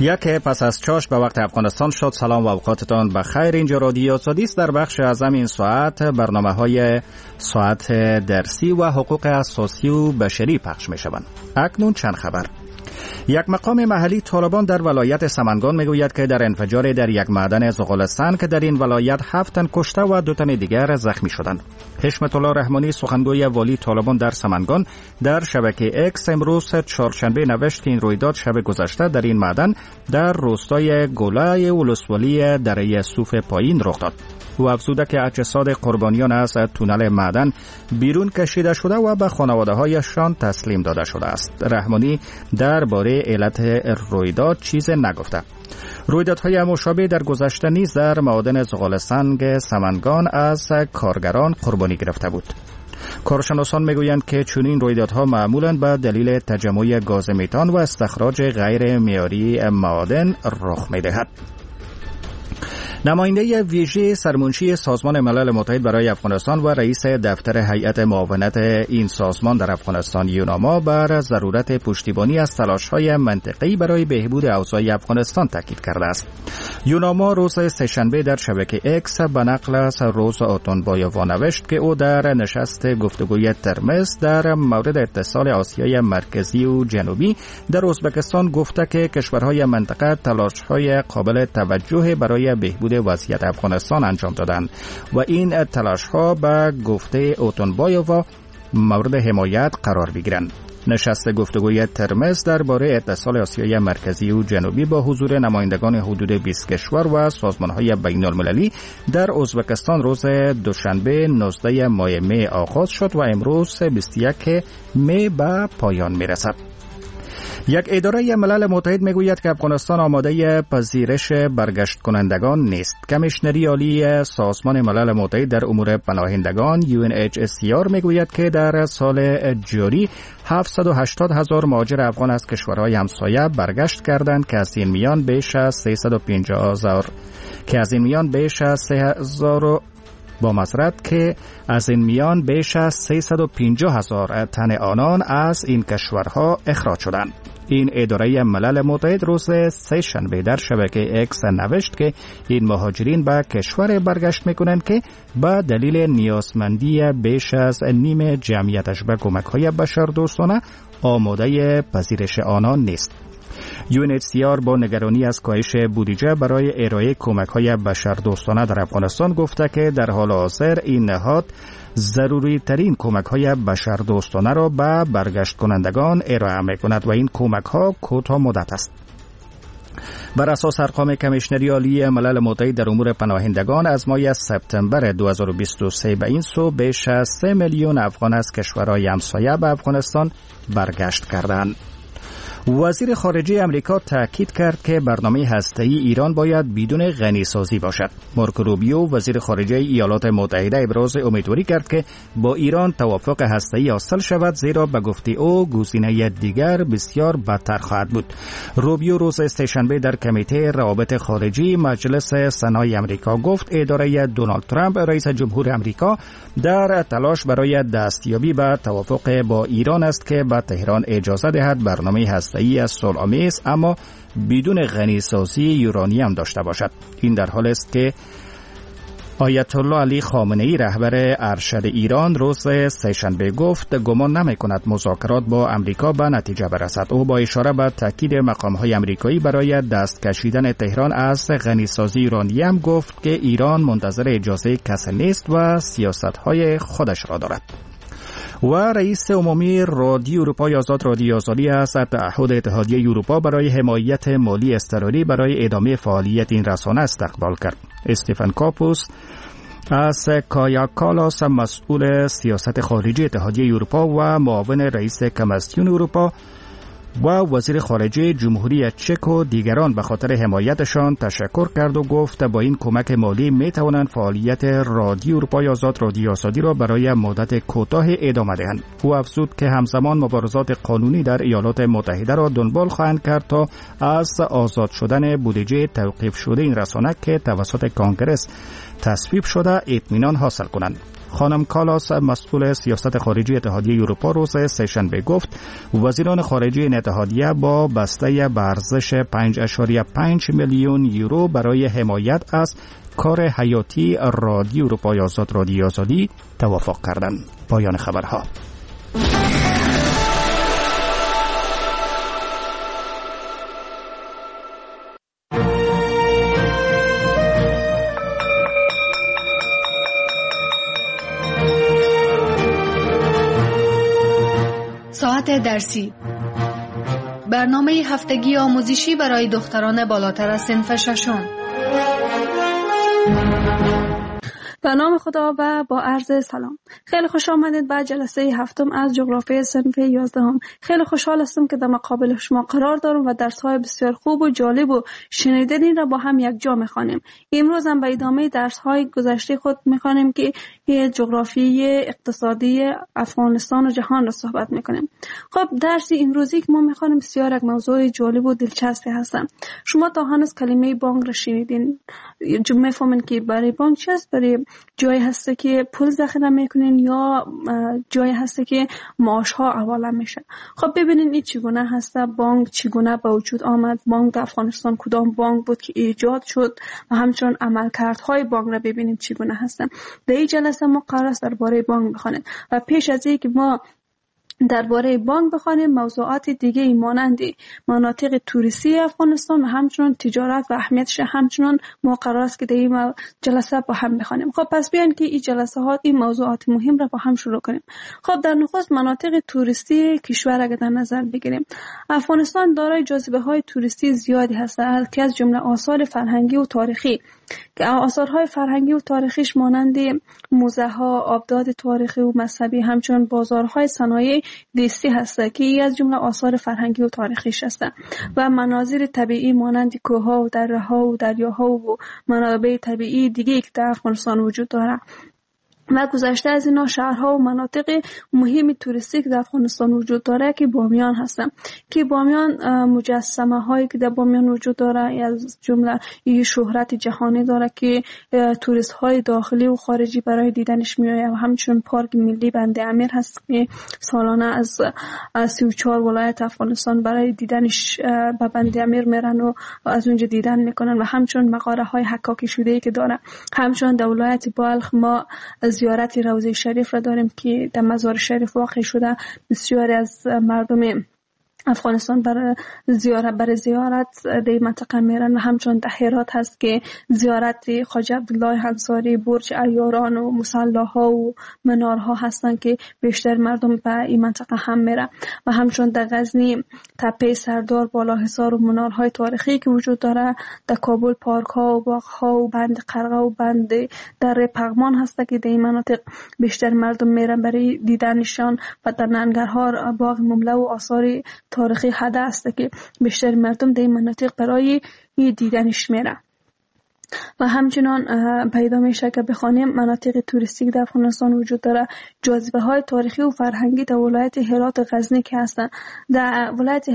یک پس از چاش به وقت افغانستان شد. سلام و اوقاتتان بخیر. اینجا رادیو آزادی است. در بخش از این ساعت برنامه‌های ساعت درسی و حقوق اساسی و بشری پخش می‌شوند. اکنون چند خبر. یک مقام محلی طالبان در ولایت سمنگان میگوید که در انفجار در یک معدن زغال‌سنگ که در این ولایت 7 تن کشته و 2 تن دیگر زخمی شدند. حشمت الله رحمانی سخنگوی والی طالبان در سمنگان در شبکه اکس امروز چهارشنبه نوشت که این رویداد شب گذشته در این معدن در روستای گولای ولسوالی دره صوف پایین رخ داد. او افزوده که اجساد قربانیان از تونل معدن بیرون کشیده شده و به خانواده‌هایشان تسلیم داده شده است. رحمانی درباره علت رویداد چیز نگفته. رویدادهای مشابه در گذشته نیز در معادن زغال‌سنگ سمنگان از کارگران قربانی گرفته بود. کارشناسان میگویند که چنین رویدادها معمولاً به دلیل تجمع گاز متان و استخراج غیر معیاری معادن رخ می‌دهد. نماینده ویژه سرمنشی سازمان ملل متحد برای افغانستان و رئیس دفتر هیئت معاونت این سازمان در افغانستان یوناما بر ضرورت پشتیبانی از تلاش‌های منطقه‌ای برای بهبود اوضاع افغانستان تاکید کرده است. یوناما روز سه‌شنبه در شبکه اکس به نقل از روز آتونبایووا نوشت که او در نشست گفتگوی ترمز در مورد اتصال آسیای مرکزی و جنوبی در ازبکستان گفته که کشورهای منطقه تلاش‌های قابل توجه برای بهبود وضعیت افغانستان انجام دادند و این تلاش‌ها به گفته آتونبایووا مورد حمایت قرار بگیرند. نشست گفتگوی ترمز درباره اتصال آسیای مرکزی و جنوبی با حضور نمایندگان حدود 20 کشور و سازمان‌های بین‌المللی در ازبکستان روز دوشنبه 19 ماه می آغاز شد و امروز 21 می به پایان می‌رسد. یک اداره ملل متحد میگوید که افغانستان آماده پذیرش برگشت کنندگان نیست. کمیشنری عالی سازمان ملل متحد در امور پناهندگان UNHCR میگوید که در سال جاری 780,000 مهاجر افغان از کشورهای همسایه برگشت کردند که از این میان بیش از 350,000 تن آنان از این کشورها اخراج شدند. این اداره ملل متحد روز سه‌شنبه در شبکه اکس نوشت که این مهاجرین به کشور برگشت میکنند که به دلیل نیازمندی بیش از نیم جمعیتش به کمک‌های بشردوستانه آماده پذیرش آنان نیست. UNHCR با نگرانی از کاهش بودجه برای ارائه کمک‌های بشردوستانه در افغانستان گفته که در حال حاضر این نهاد ضروری ترین کمک‌های بشردوستانه را به برگشت کنندگان ارائه می‌کند و این کمک‌ها کوتاه مدت است. بر اساس ارقام کمیشنری عالی ملل متحد در امور پناهندگان از ماه سپتامبر 2023 به این سو بیش از 3 میلیون افغان از کشورهای همسایه به افغانستان برگشت کردند. وزیر خارجه امریکا تاکید کرد که برنامه هسته‌ای ایران باید بدون غنیسازی باشد. مارکو روبیو وزیر خارجه ایالات متحده ابراز امیدواری کرد که با ایران توافق هسته‌ای حاصل شود، زیرا به گفته او گزینه دیگر بسیار بدتر خواهد بود. روبیو روز سه‌شنبه در کمیته روابط خارجی مجلس سنای امریکا گفت اداره دونالد ترامپ رئیس جمهور امریکا در تلاش برای دستیابی به توافق با ایران است که به تهران اجازه دهد برنامه هسته‌ای از صلح‌آمیز اما بدون غنیسازی یورانیم داشته باشد. این در حالی است که آیت الله علی خامنه‌ای رهبر ارشد ایران روز سه‌شنبه گفت گمان نمی‌کند مذاکرات با امریکا به نتیجه برسد. او با اشاره به تاکید مقام‌های امریکایی برای دست کشیدن تهران از غنیسازی یورانیم گفت که ایران منتظر اجازه کسی نیست و سیاست‌های خودش را دارد. و رئیس عمومی رادیو اروپای آزاد رادیو آزادی از تعهد اتحادیه اروپا برای حمایت مالی اضطراری برای ادامه فعالیت این رسانه استقبال کرد. استفان کاپوس از کایا کالاس مسئول سیاست خارجی اتحادیه اروپا و معاون رئیس کمیسیون اروپا و وزیر خارجه جمهوری چک و دیگران به خاطر حمایتشان تشکر کرد و گفت با این کمک مالی می توانند فعالیت رادیو اروپای آزاد رادیو آزادی را برای مدت کوتاه ادامه دهند. او افزود که همزمان مبارزات قانونی در ایالات متحده را دنبال خواهند کرد تا از آزاد شدن بودجه توقیف شده این رسانه که توسط کانگرس تصویب شده اطمینان حاصل کنند. خانم کالاس مسئول سیاست خارجی اتحادیه اروپا روز سه‌شنبه گفت وزیران خارجه این اتحادیه با بسته به ارزش 5.5 میلیون یورو برای حمایت از کار حیاتی رادیو اروپای آزاد رادیو آزادی توافق کردند. پایان خبرها. ساعت درسی، برنامه هفتگی آموزشی برای دختران بالاتر از صنف ششم. به نام خدا و با عرض سلام. خیلی خوش آمدید به جلسه هفتم از جغرافی صنف 11. خیلی خوشحال هستم که در مقابل شما قرار دارم و درس‌های بسیار خوب و جالب و شنیدنی را با هم یک جا می‌خوانیم. امروز هم به ادامه درس‌های گذشته خود می‌خوانیم که جغرافی اقتصادی افغانستان و جهان را صحبت می‌کنیم. خب درس امروزی که ما می‌خوانیم بسیار یک موضوع جالب و دلچسبی هست. شما تا هنوز کلمه بانک را شنیدین؟ می‌فهمین که برای بانک چی است؟ برای جایی هسته که پول ذخیره میکنین یا جایی هسته که معاش ها حواله میشه. خب ببینین این چگونه هسته، بانک چگونه به وجود آمد، بانک در افغانستان کدام بانک بود که ایجاد شد و همچنین عملکردهای بانک را ببینیم چگونه هستن. در این جلسه ما قرار است درباره بانک بخوانیم و پیش از اینکه ما درباره بانک بخوانیم موضوعات دیگه مانند مناطق توریستی افغانستان و همچنین تجارت و اهمیتش همچنین ما قرار است که در این جلسه با هم بخوانیم. خب پس بیاین که این جلسه ها این موضوعات مهم را با هم شروع کنیم. خب در نخست مناطق توریستی کشور را در نظر بگیریم. افغانستان دارای جاذبه های توریستی زیادی هست که از جمله آثار فرهنگی و تاریخی که آثارهای فرهنگی و تاریخیش مانند موزه ها، آبداد تاریخی و مذهبی همچنین بازارهای صنایع دستی هست که از جمله آثار فرهنگی و تاریخیش هست و مناظر طبیعی مانند کوه‌ها و دره‌ها و دریاها و منابع طبیعی دیگه که در افغانستان وجود داره. و گذشته از اینا شهرها و مناطق مهم توریستی که در افغانستان وجود داره که بامیان هستن که بامیان مجسمه هایی که در بامیان وجود داره از جمله این شهرت جهانی داره که توریست های داخلی و خارجی برای دیدنش میآیند و همچنین پارک ملی بند امیر هست که سالانه از 34 ولایت افغانستان برای دیدنش به بند امیر میرن و از اونجا دیدن میکنن و همچنین مغاره های حکاکی شده ای که داره. همچنین در ولایت بلخ ما زیارت روضه شریف را داریم که در مزار شریف واقع شده. بسیاری از مردم افغانستان برای زیارت در منطقه میرن و همچنین در هرات هست که زیارت خواجه عبدالله انصاری، برج عیاران و مصلاها و منارها هستن که بیشتر مردم به این منطقه هم میرن و همچنین در غزنی تپه سردار، بالاحصار و منارهای تاریخی که وجود داره. در کابل پارک ها و باغ ها و بند قرغه و بند در پغمان هست که در این مناطق بیشتر مردم میرن برای دیدنشان و در ننگرهار باغ ممله و آثار تاریخی حده است که بیشتر مردم در این مناطق برای دیدنش میرن. و همچنان پیدا میشه که بخوانیم مناطق توریستی در افغانستان وجود داره. جاذبه های تاریخی و فرهنگی در ولایت هرات و غزنی که هستن. در ولایت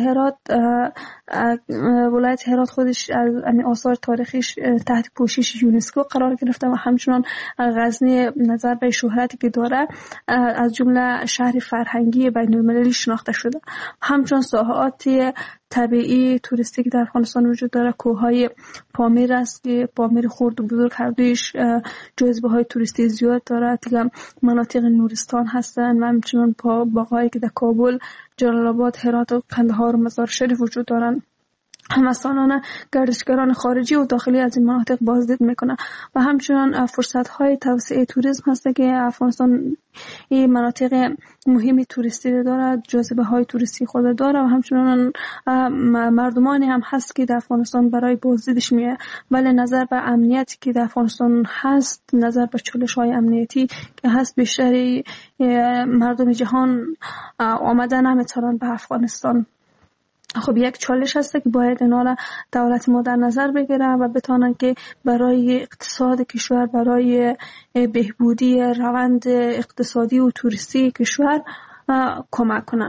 هرات خودش از آثار تاریخیش تحت پوشش یونسکو قرار گرفته و همچنان غزنی نظر به شهرتی که داره از جمله شهر فرهنگی بین‌المللی شناخته شده. همچنان ساحات طبیعی توریستی که در افغانستان وجود داره کوههای پامیر است که پامیر خرد و بزرگ هر دویش جاذبه های توریستی زیاد داره. دیگه مناطق نورستان هستن و همچنان باغایی که در کابل، جلال آباد، هرات و قندهار و مزار شریف وجود دارن. همه سالانه گردشگران خارجی و داخلی از این مناطق بازدید میکنه و همچنان فرصت‌های توسعه توریسم هست که افغانستان این مناطق مهمی توریستی داره، جاذبه های توریستی خود داره و همچنان مردمانی هم هست که در افغانستان برای بازدیدش میه. ولی نظر به امنیتی که در افغانستان هست، نظر به چالش های امنیتی که هست، بیشتری مردم جهان آمدن نمیتونن به افغانستان. خب یک چالش هست که باید اینا را دولت ما در نظر بگیره و بتونن که برای اقتصاد کشور، برای بهبودی روند اقتصادی و توریستی کشور کمک کنن.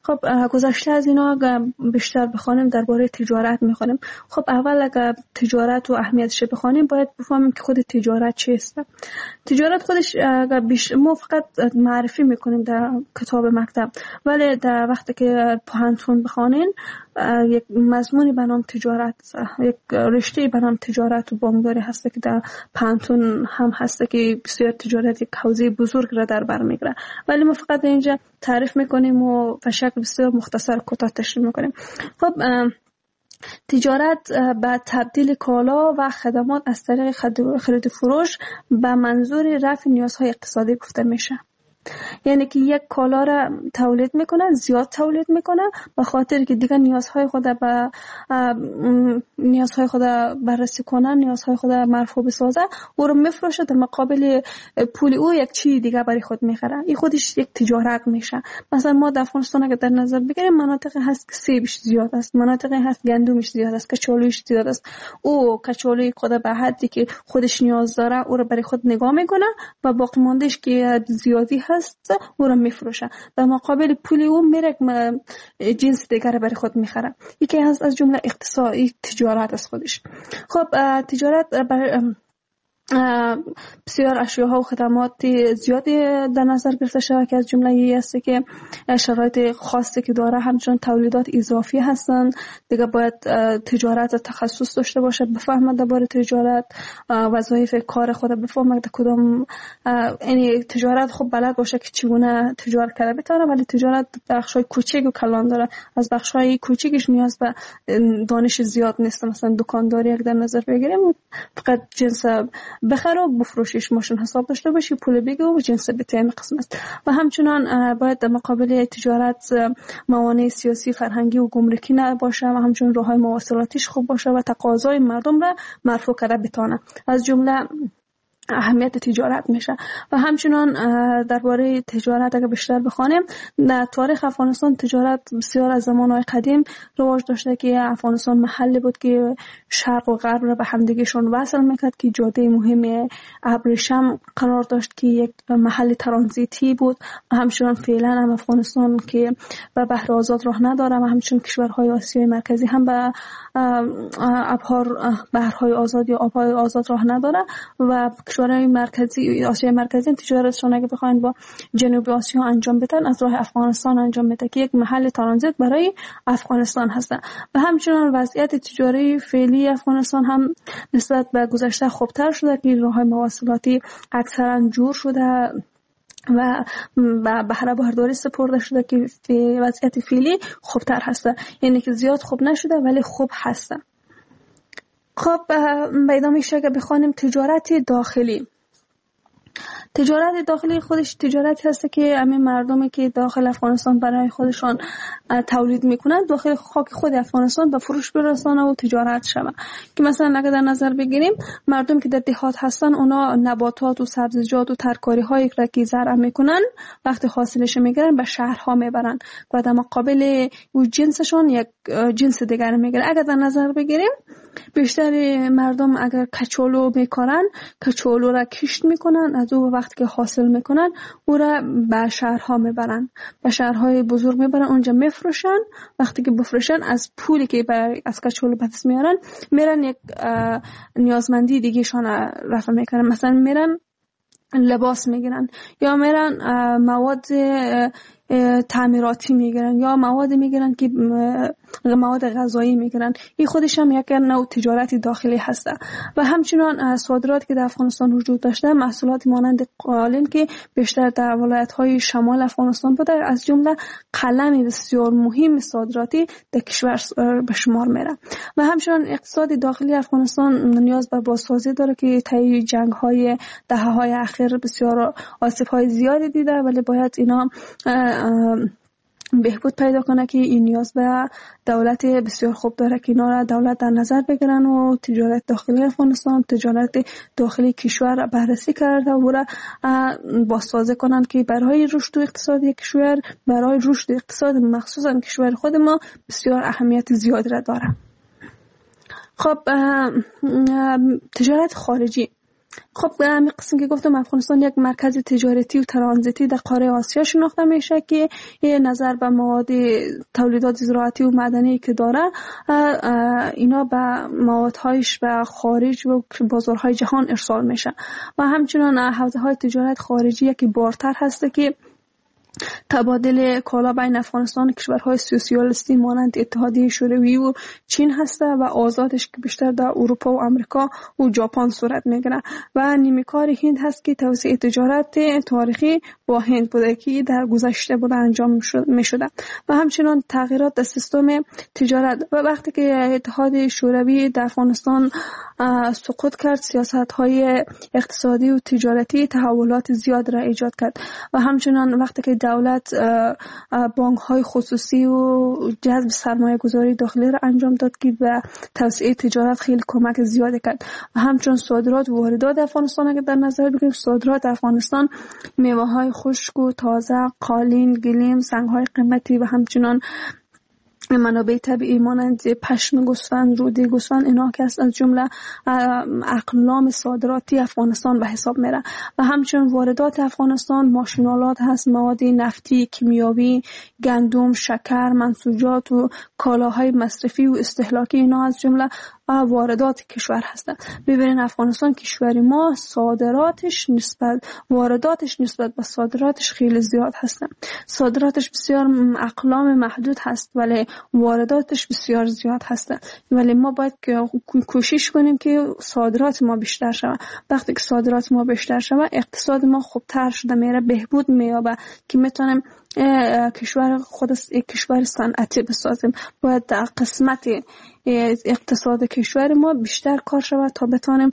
خب گذشته از اینا بیشتر بخوانیم درباره تجارت میخوانیم. خب اول اگر تجارت و اهمیتش بخوانیم باید بفهمیم که خود تجارت چیست. تجارت خودش اگر ما فقط معرفی میکنیم در کتاب مکتب، ولی در وقتی که پانتون بخوانین یک مضمونی به نام تجارت، یک رشته به نام تجارت و بانکداری هست که در پانتون هم هست که بسیار تجارت یک حوزه بزرگ را در بر میگیره، ولی ما فقط اینجا تعریف میکنیم و به شکل بسیار مختصر کوتاه تشریح میکنیم. خب تجارت به تبدیل کالا و خدمات از طریق خرید و فروش به منظور رفع نیازهای اقتصادی گفته میشه. یعنی که یک کالا را تولید میکنه، زیاد تولید میکنه به خاطر که دیگه نیازهای خود بررسی کنه، نیازهای خود مرفوع بسازه، او رو میفروشه، در مقابل پول او یک چیز دیگه برای خود میخره. این خودش یک تجارت میشه. مثلا ما در افغانستان اگه در نظر بگیریم مناطقی هست که سیبش زیاد است، مناطقی هست گندمش زیاد است، کچالویش زیاد است. او کچالوی خود به حدی که خودش نیاز داره او رو برای خود نگاه میکنه و باقی ماندهش که زیادی هست او را میفروشه، در مقابل پول او میره جنس دیگر برای خود میخره. یکی از جمله اقتصادی تجارت از خودش. خب تجارت بسیار اشیاء و خدمات زیادی در نظر گرفته شده که از جمله ای است که شرایط خاصی که داره، همچنان تولیدات اضافی هستند. دیگه باید تجارت تخصص داشته باشه، بفهمه درباره تجارت، وظایف کار خود بفهمه کدام، یعنی تجارت خب بلد باشه که چگونه تجارت کنه بتونه، ولی تجارت بخشای کوچیک و کلان داره. از بخشای کوچیکش نیاز به دانش زیاد نیست. مثلا دکانداری اگه در نظر بگیریم فقط جنس بخره و بفروشیش، ماشین حساب داشته باشی، پول بگی و جنس بتیم قسم است. و همچنان باید در مقابل تجارت موانع سیاسی، فرهنگی و گمرکی نباشه و همچنان راههای مواصلاتیش خوب باشه و تقاضای مردم را مرفوع کرده بتونه. از جمله اهمیت تجارت میشه. و همچنان درباره تجارت اگه بیشتر بخوانیم، در تاریخ افغانستان تجارت بسیار از زمانهای قدیم رواج داشته که افغانستان محلی بود که شرق و غرب را به همدیگهشون وصل میکرد، که جاده مهم ابریشم قرار داشت که یک محل ترانزیتی بود. و همچنان فعلا هم افغانستان که به بحر آزاد راه نداره و همچنان کشورهای آسیای مرکزی هم به بحرهای آزاد یا آبهای آزاد راه نداره و کشورهای مرکزی، آسیای مرکزی تجارتشون اگه بخواین با جنوب آسیا انجام بدن از راه افغانستان انجام میده که یک محل ترانزیت برای افغانستان هستن. و همچنان وضعیت تجاری فعلی افغانستان هم نسبت به گذشته خوبتر شده که راههای مواصلاتی اکثرا جور شده و بهره برداری سپرده شده که وضعیت فعلی خوبتر هسته، یعنی که زیاد خوب نشده ولی خوب هسته. خب به ادامه که بخوانیم تجارت داخلی. تجارت داخلی خودش تجارتی هست که همین مردمی که داخل افغانستان برای خودشان تولید میکنن داخل خاک خود افغانستان به فروش برسانه و تجارت شود. که مثلا اگر در نظر بگیریم مردم که در دهات هستن اونا نباتات و سبزیجات و ترکاری هایی که زرع میکنن وقتی حاصلش میگیرن به شهرها میبرن و در مقابل اون جنسشون یک جنس دیگر میگیرن. اگر در نظر بگیریم بیشتر مردم اگر کچالو میکارن، کچالو را کشت میکنن، از او وقتی که حاصل میکنن او را به شهرها میبرن، به شهرهای بزرگ میبرن، اونجا میفروشن. وقتی که بفروشن از پولی که از کچالو به دست میارن میرن یک نیازمندی دیگه شان رفع میکنن. مثلا میرن لباس میگیرن یا میرن مواد تعمیراتی میگیرن یا مواد میگیرن که مواد غذایی میگیرن. این خودش هم یک نوع تجارت داخلی هسته. و همچنان صادرات که در افغانستان وجود داشته محصولات مانند قالین که بیشتر در ولایت‌های شمال افغانستان بوده، از جمله قلم بسیار مهم صادراتی در کشور به شمار میره. و همچنان اقتصاد داخلی افغانستان نیاز به بازسازی داره که طی جنگ‌های دهه‌های اخیر بسیار آسیب‌های زیادی دیده، ولی باید اینا بهبود پیدا کنه که این نیاز به دولت بسیار خوب داره که اینا را دولت در نظر بگیرن و تجارت داخلی افغانستان، تجارت داخلی کشور بررسی کرده و را بازسازی کنن که برای رشد اقتصادی کشور، برای رشد اقتصاد مخصوصا کشور خود ما بسیار اهمیت زیادی را داره. خب تجارت خارجی. خب همین قسم که گفتم افغانستان یک مرکز تجارتی و ترانزیتی در قاره آسیا شناخته میشه که یه نظر به مواد تولیدات زراعتی و معدنی که داره اینا به موادهایش به خارج و بازارهای جهان ارسال میشه و همچنان حوزه‌های تجارت خارجی که بارتر هسته که تبادل کالا بین افغانستان و کشورهای سوسیالیستی مانند اتحادیه شوروی و چین هسته و آزادش که بیشتر در اروپا و امریکا و ژاپن صورت میگیره و نیمه‌کار هند هست که توسعه تجارت تاریخی با هند بوده که در گذشته بوده انجام میشده و همچنان تغییرات در سیستم تجارت و وقتی که اتحاد شوروی در افغانستان سقوط کرد سیاست‌های اقتصادی و تجارتی تحولات زیاد را ایجاد کرد و همچنان وقتی که دولت بانک‌های خصوصی و جذب سرمایه‌گذاری داخلی را انجام داد که به توسعه تجارت خیلی کمک زیادی کرد و همچنین صادرات و واردات افغانستان اگر در نظر بگیریم صادرات افغانستان میوه‌های خشک و تازه قالین گلیم سنگ‌های قیمتی و همچنین منابع طبیعی مانند پشم گوسفند روده گوسفند اینا که از جمله اقلام صادراتی افغانستان به حساب میره و همچنین واردات افغانستان ماشینالات هست مواد نفتی کیمیاوی گندم شکر منسوجات و کالاهای مصرفی و استهلاکی اینا از جمله واردات کشور هستند. ببینید افغانستان کشور ما وارداتش نسبت به صادراتش خیلی زیاد هستند. صادراتش بسیار اقلام محدود هست ولی وارداتش بسیار زیاد هستند. ولی ما باید کوشش کنیم که صادرات ما بیشتر شود. وقتی که صادرات ما بیشتر شود اقتصاد ما خوبتر شده میره بهبود مییابه که میتونیم کشور کشور صنعتی بسازیم. باید در قسمت اقتصاد کشور ما بیشتر کار شود تا بتانیم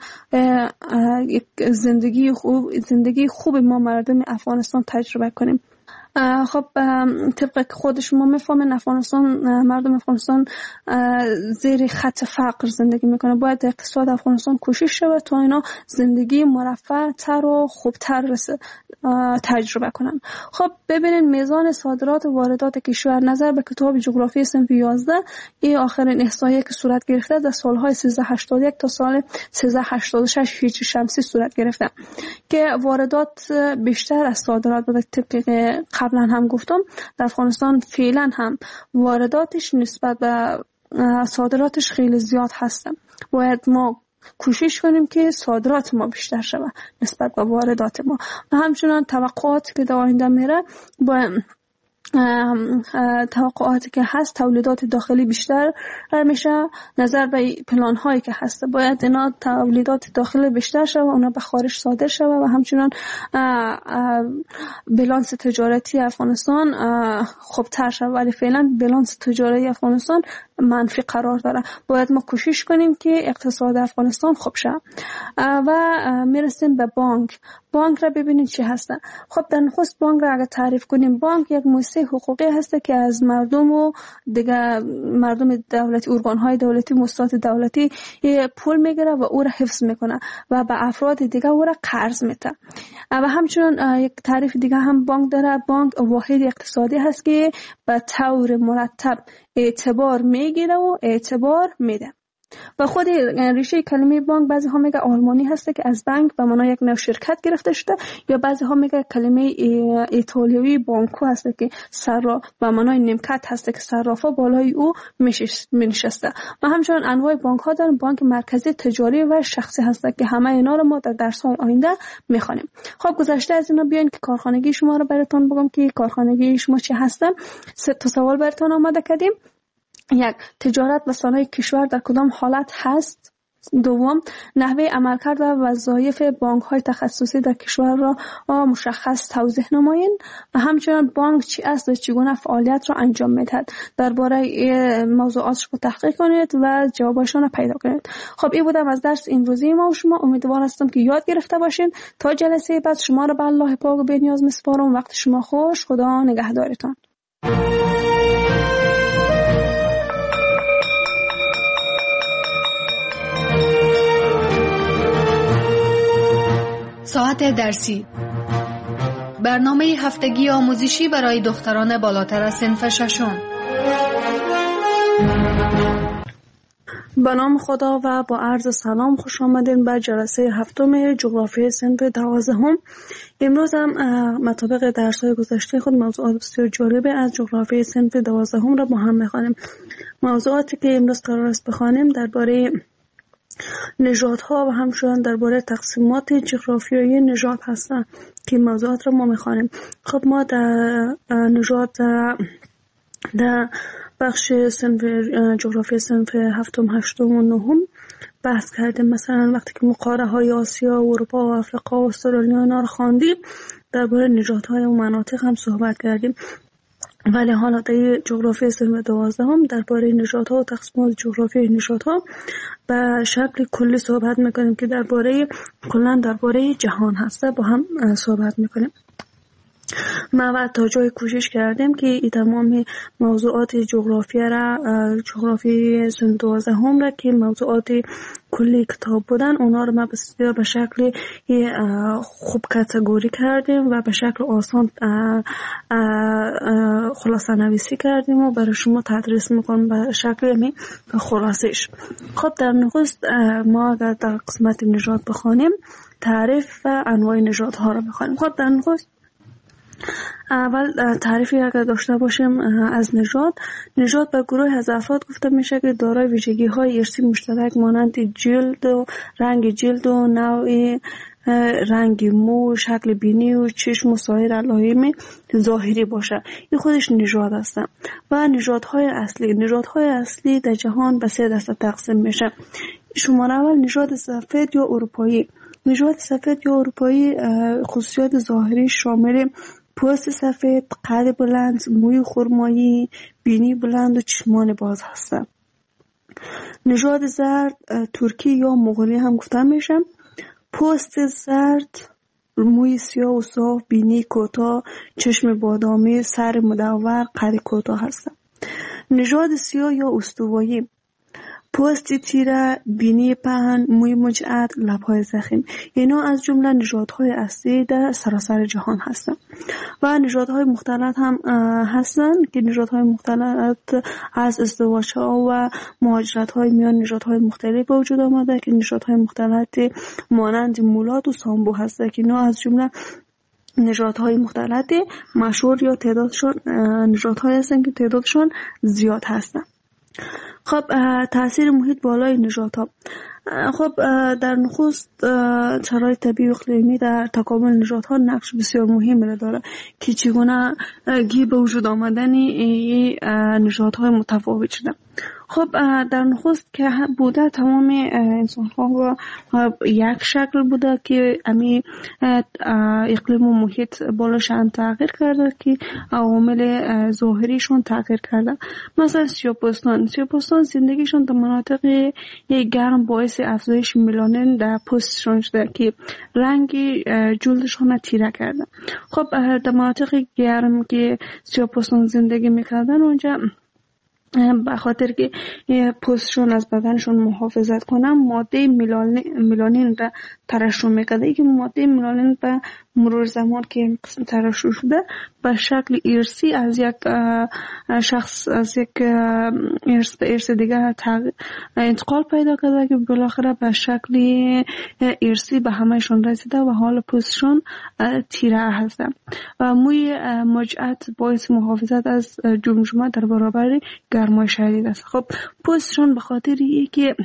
زندگی خوب ما مردم افغانستان تجربه کنیم. خب طبق که خود شما میفهمین مردم افغانستان زیر خط فقر زندگی میکنه. باید اقتصاد افغانستان کوشش شود تا اینا زندگی مرفه تر و خوبتر تجربه کنن. خب ببینین میزان صادرات و واردات کشور نظر به کتاب جغرافی صنف 11 این آخرین احصایه که صورت گرفته در سالهای 1381 تا سال 1386 هجری شمسی صورت گرفته که واردات بیشتر از صادرات بوده. طبق قبلا هم گفتم در افغانستان فعلا هم وارداتش نسبت به صادراتش خیلی زیاد هست. باید ما کوشش کنیم که صادرات ما بیشتر شود نسبت به واردات ما و همچنان توقعاتی که در آینده میره باید توقعاتی که هست تولیدات داخلی بیشتر میشه نظر به پلان هایی که هست باید اینا تولیدات داخلی بیشتر شود و اونا به خارج صادر شود و همچنان بالانس تجارتی افغانستان خوبتر شود ولی فعلا بالانس تجارتی افغانستان منفی قرار داره. باید ما کوشش کنیم که اقتصاد افغانستان خوب شه و میرسیم به بانک را ببینید چی هستن. خب در نخست بانک را اگر تعریف کنیم بانک یک مؤسسه حقوقی هست که از مردم و دیگه مردم دولتی ارگان‌های دولتی مؤسسات دولتی پول میگیره و او را حفظ میکنه و به افراد دیگه او را قرض میده و همچنین یک تعریف دیگه هم بانک داره. بانک واحد اقتصادی هست که به طور مرتب اعتبار میگیره و اعتبار میده و خود ریشه کلمه بانک بعضی ها میگه آلمانی هسته که از بانک به معنای یک نوع شرکت گرفته شده یا بعضی ها میگه کلمه ایتالیایی بانکو هسته که به معنای نیمکت هسته که صرافا بالای او میشسته و همچنین انواع بانک ها دارن. بانک مرکزی تجاری و شخصی هسته که همه اینا رو ما در درس های آینده میخوانیم. خب گذشته از اینا بیاین که کارخانگی شما رو براتون بگم که کارخانگی شما چی هستن. 3 سوال براتون آماده کردیم. یک تجارت و صنایع کشور در کدام حالت هست؟ دوم نحوه عملکرد و وظایف بانک‌های تخصصی در کشور را مشخص توضیح نمایید و همچنین بانک چی است و چگونه فعالیت را انجام می‌دهد. درباره موضوعاتش رو تحقیق کنید و جوابشون را پیدا کنید. خب این بودم از درس امروزی ما و شما. امیدوار هستم که یاد گرفته باشین. تا جلسه بعد شما را به الله پاک و بی‌نیاز می‌سپارم. وقت شما خوش. خدا نگهدارتان. ساعت درسی برنامه هفتگی آموزشی برای دختران بالاتر از صنف 6. به نام خدا و با عرض سلام خوش آمدین به جلسه هفتم جغرافی صنف 12. امروز هم مطابق درس‌های گذشته خود موضوعات بسیار جالب از جغرافی صنف 12 را با هم می‌خوانیم. موضوعاتی که امروز قرار است بخوانیم درباره نژادها و همچنین درباره تقسیمات جغرافیایی نژاد هستند که موضوعات را ما می‌خوانیم. خب ما در نژاد در بخش صنف جغرافی صنف 7، 8 و 9 بحث کردیم. مثلا وقتی که مقاره های آسیا و اروپا و افریقا و استرالیا اینا رو خواندیم درباره نژادهای و مناطق هم صحبت کردیم. ولی حالا در جغرافی صنف 12 درباره نژادها و تقسیمات جغرافی نژادها به شکل کلی صحبت میکنیم که کلا درباره جهان هسته با هم صحبت میکنیم. ما تا جای کوشش کردیم که این تمام موضوعات جغرافی صنف 12 را که موضوعات کلی کتاب بودن اونا رو ما بسیار به شکل خوب کاتگوری کردیم و به شکل آسان خلاصه نویسی کردیم و برای شما تدریس میکنم به شکل خلاصش. خب در نخست ما اگر در قسمت نژاد بخوانیم تعریف و انواع نژادها رو بخوانیم. خب در نخست اول تعریفی اگر داشته باشیم از نژاد به گروه از افراد گفته میشه که دارای ویژگی‌های ارثی مشترک مانند جلد و رنگ جلد و نوع رنگ مو، شکل بینی و چشم و سایر علائم ظاهری باشه. این خودش نژاد است. و نژادهای اصلی در جهان به 3 دسته تقسیم میشه. شماره اول نژاد سفید یا اروپایی. نژاد سفید یا اروپایی خصوصیات ظاهری شامل پوست سفید، قد بلند، موی خرمایی، بینی بلند و چشمان باز هستند. نژاد زرد ترکی یا مغولی هم گفته میشه. پوست زرد، موی سیاه و صاف، بینی کوتاه، چشم بادامی، سر مدور، قد کوتاه هستند. نژاد سیاه یا استوایی پوست تیره، بینی پهن، موی مجعد، لب‌های ضخیم. اینا از جمله نژادهای اصلی در سراسر جهان هستند. و نژادهای مختلط هم هستند که نژادهای مختلط از ازدواج‌ها و مهاجرت‌های میان نژادهای مختلف به وجود آمده که نژادهای مختلط مانند مولاد و سامبو هستند که اینا از جمله نژادهای مختلط مشهور یا تعدادشون نژادهای هستند که تعدادشون زیاد هستند. خب تاثیر محیط بالای نژادها. خب در نخست شرایط طبیعی و اقلیمی در تکامل نژادها نقش بسیار مهمی داره که چگونه به وجود آمدن نژادهای متفاوت شده. خب در نخست که بوده تمام انسان‌ها یک شکل بوده که امی اقلیم و محیط بالاشان تغییر کرده که عوامل ظاهریشون تغییر کرده. مثلا سیاه‌پوستان زندگیشون در مناطق گرم باعث افزایش ملانین در پوستشون شده که رنگ جلدشون تیره کرده. خب در مناطق گرم که سیاه‌پوستان زندگی میکردن اونجا به خاطر که پوستشون از بدنشون محافظت کنن ماده ملانین را ترشح میکرده. این ماده ملانین به مرور زمان که ترشح شده به شکل ارثی از یک شخص از یک ارث به ارث دیگر انتقال پیدا کرده که بالاخره به شکل ارثی به همهشون رسیده و حال پوستشون تیره هسته. و موی مجعد باعث محافظت از جمجمه در برابر گرمای شدید است. خب پوستشون به خاطر اینکه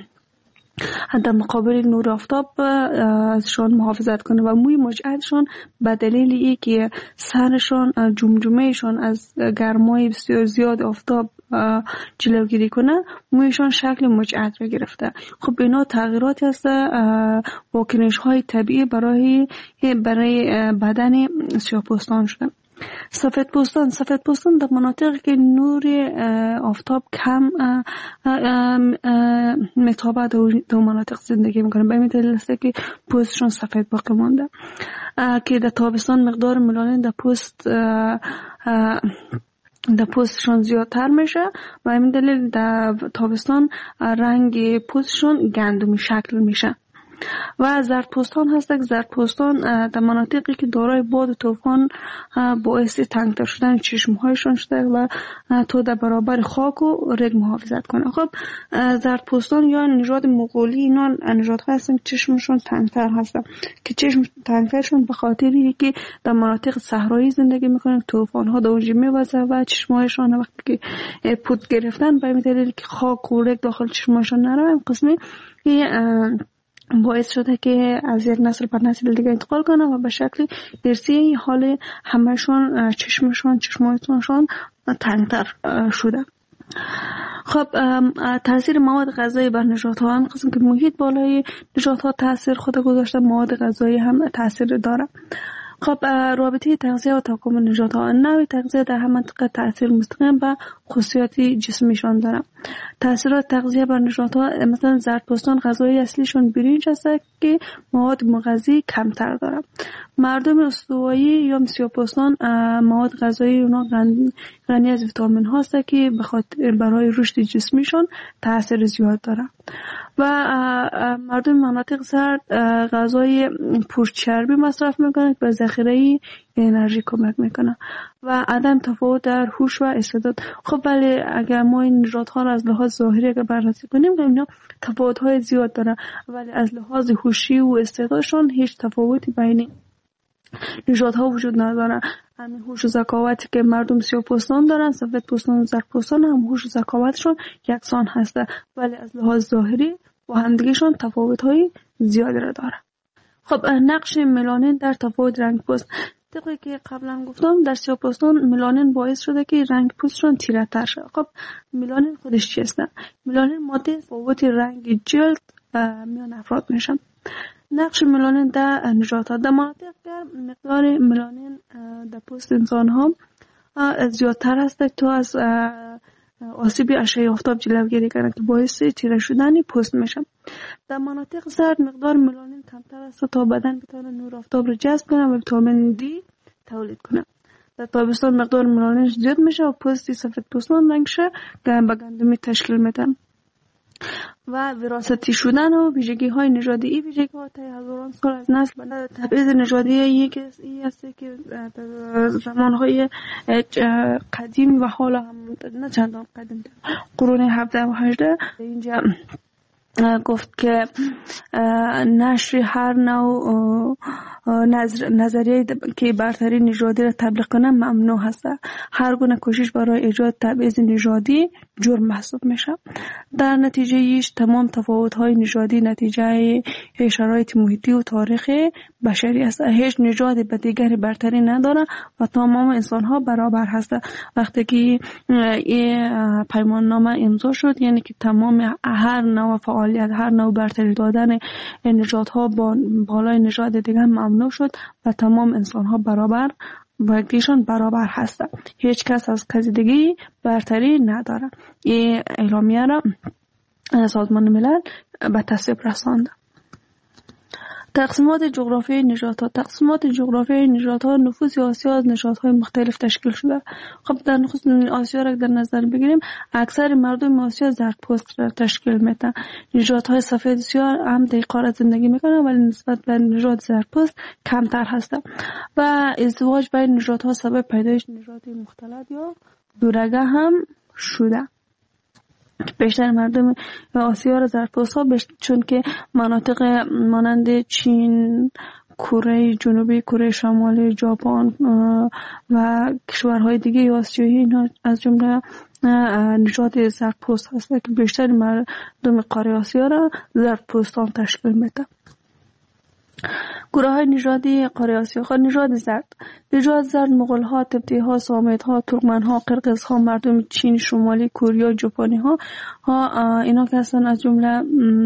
در مقابل نور آفتاب ازشان محافظت کنه و موی مجعدشان به دلیل اینکه سرشان جمجمهشان از گرمای بسیار زیاد آفتاب جلوگیری کنه مویشان شکل مجعد را گرفته. خب اینا تغییراتی هست واکنش های طبیعی برای بدن سیاه‌پوستان شده. سفیدپوستان در مناطقی که نور آفتاب کم میتابه در مناطق زندگی میکنن. به این دلیل است که پوستشون سفید باقی مانده که در تابستان مقدار ملانین در پوستشون زیادتر میشه و همین دلیل در تابستان رنگ پوستشون گندمی شکل میشه. و زردپوستان هست که زردپوستان در مناطقی که دارای باد و طوفان باعث تنگتر شدن چشمهایشان شده و تا در برابر خاک و رگ محافظت کنه. خب زردپوستان یا نژاد مغولی اینا نژادها هستن که چشمشون تنگتر هستن که چشم تنگترشون به خاطری که در مناطق صحرایی زندگی میکنن، طوفان ها در اونجا میوزه و چشمهایشان وقتی که پود گرفتن به این دلیل که خاک و رگ داخل چشمهایشون نره، این قسمی باعث شده که از یک نسل به نسل دیگه انتقال کنه و به شکل ارثی حال همهشون چشمهایشون تنگتر شده. خب تاثیر مواد غذایی بر نژادها، هم قسم که محیط بالای نژادها تاثیر خود گذاشته، مواد غذایی هم تاثیر داره. خب رابطه تغذیه و تکامل نژادها، نوع تغذیه در هر منطقه تاثیر مستقیم به خصوصیات جسمیشان داره. تاثیرات تغذیه بر نژادها، مثلا زردپوستان غذای اصلیشون برنج است که مواد مغذی کمتر داره. مردم استوایی یا مسیحپوستان مواد غذایی اونا غنی از ویتامین هاست که برای رشد جسمیشون تاثیر زیاد داره. و مردم مناطق سرد غذای پرچربی مصرف میکنند که به ذخیره انرژی کمک میکنه و عدم تفاوت در هوش و استعداد. خب ولی اگر ما این نژادها را از لحاظ ظاهری اگر بررسی کنیم اینا تفاوت های زیاد داره، ولی از لحاظ هوشی و استعدادشون هیچ تفاوتی بین نژادها وجود نداره. همین هوش و ذکاوتی که مردم سیاه‌پوستان دارن، سفیدپوستان و زردپوستان هم هوش و ذکاوتشون یکسان هسته، ولی از لحاظ ظاهری با همدیگه‌شون تفاوت‌های زیادی را داره. خب نقش ملانین در تفاوت رنگ پوست، طبقی که قبلا گفتم در سیاه‌پوستان ملانین باعث شده که رنگ پوستشون تیره‌تر شه. خب ملانین خودش چیست؟ ملانین ماده تفاوت رنگ جلد میان افراد میشه. نقش ملانین در نژادها، در مناطق که مقدار ملانین در پوست انسان ها زیادتر است تا از آسیب اشعه آفتاب جلوگیری کنند که باعث تیره شدن پوست میشه. در مناطق سرد مقدار ملانین کمتر است تا بدن بتونه نور آفتاب رو جذب کنه و ویتامین دی تولید کنه. در تابستان مقدار ملانین زیاد میشه و پوست سفیدپوستان رنگش به گندمی تشکیل میده. و وراثتی شدن و ویژگی های نژادی، این ویژگی ها تا هزاران سال از نسل به تبعیض نژادی یکی است که زمان های قدیم و حالا هم نه چندان قدیم قرون 17 و 18 اینجا گفت که نشر هر نوع نظریه که برتری نژادی را تبلیغ کنه ممنوع هست. هر گونه کوشش برای ایجاد تبعیض نژادی جرم محسوب میشه. در نتیجه ایش تمام تفاوت‌های نژادی نتیجه شرایط محیطی و تاریخ بشری است. هیچ نژادی به دیگری برتری نداره و تمام انسان‌ها برابر هستند. وقتی که این پیمان نامه امضا شد، یعنی که تمام هر نوع فعالیت، هر نوع برتری دادن نژادها با بالای نژاد دیگر ممنوع شد و تمام انسان‌ها برابر و یکیشان برابر هستند. هیچ کس از کسی دیگه برتری نداره. این اعلامیه را سازمان ملل به تصویب رساند. تقسیمات جغرافیایی نژادها. تقسیمات جغرافیایی نژادها، نفوذ آسیا از نژادهای مختلف تشکیل شده. خب در نخست آسیا را در نظر بگیریم، اکثر مردم آسیا زردپوست را تشکیل میدن. نژادهای سفید سیاه هم در قاره زندگی میکنن ولی نسبت به نژاد زردپوست کمتر هستند و ازدواج بین نژادها سبب پیدایش نژادهای مختلط یا دورگه هم شده. بیشتر مردم آسیا را زردپوست ها چون که مناطق مانند چین، کره جنوبی، کره شمالی، ژاپن و کشورهای دیگه آسیایی از جمله نژاد زردپوست هست که بیشتر مردم قاره آسیا را زردپوستان تشکیل میده. گروه های نژادی قاره آسیا. نژاد زرد. نژاد زرد مغول ها، تبتی ها، سامیت ها، ترکمن ها، قرقیز ها، مردم چین شمالی، کره، ژاپنی ها اینا که هستن از جمله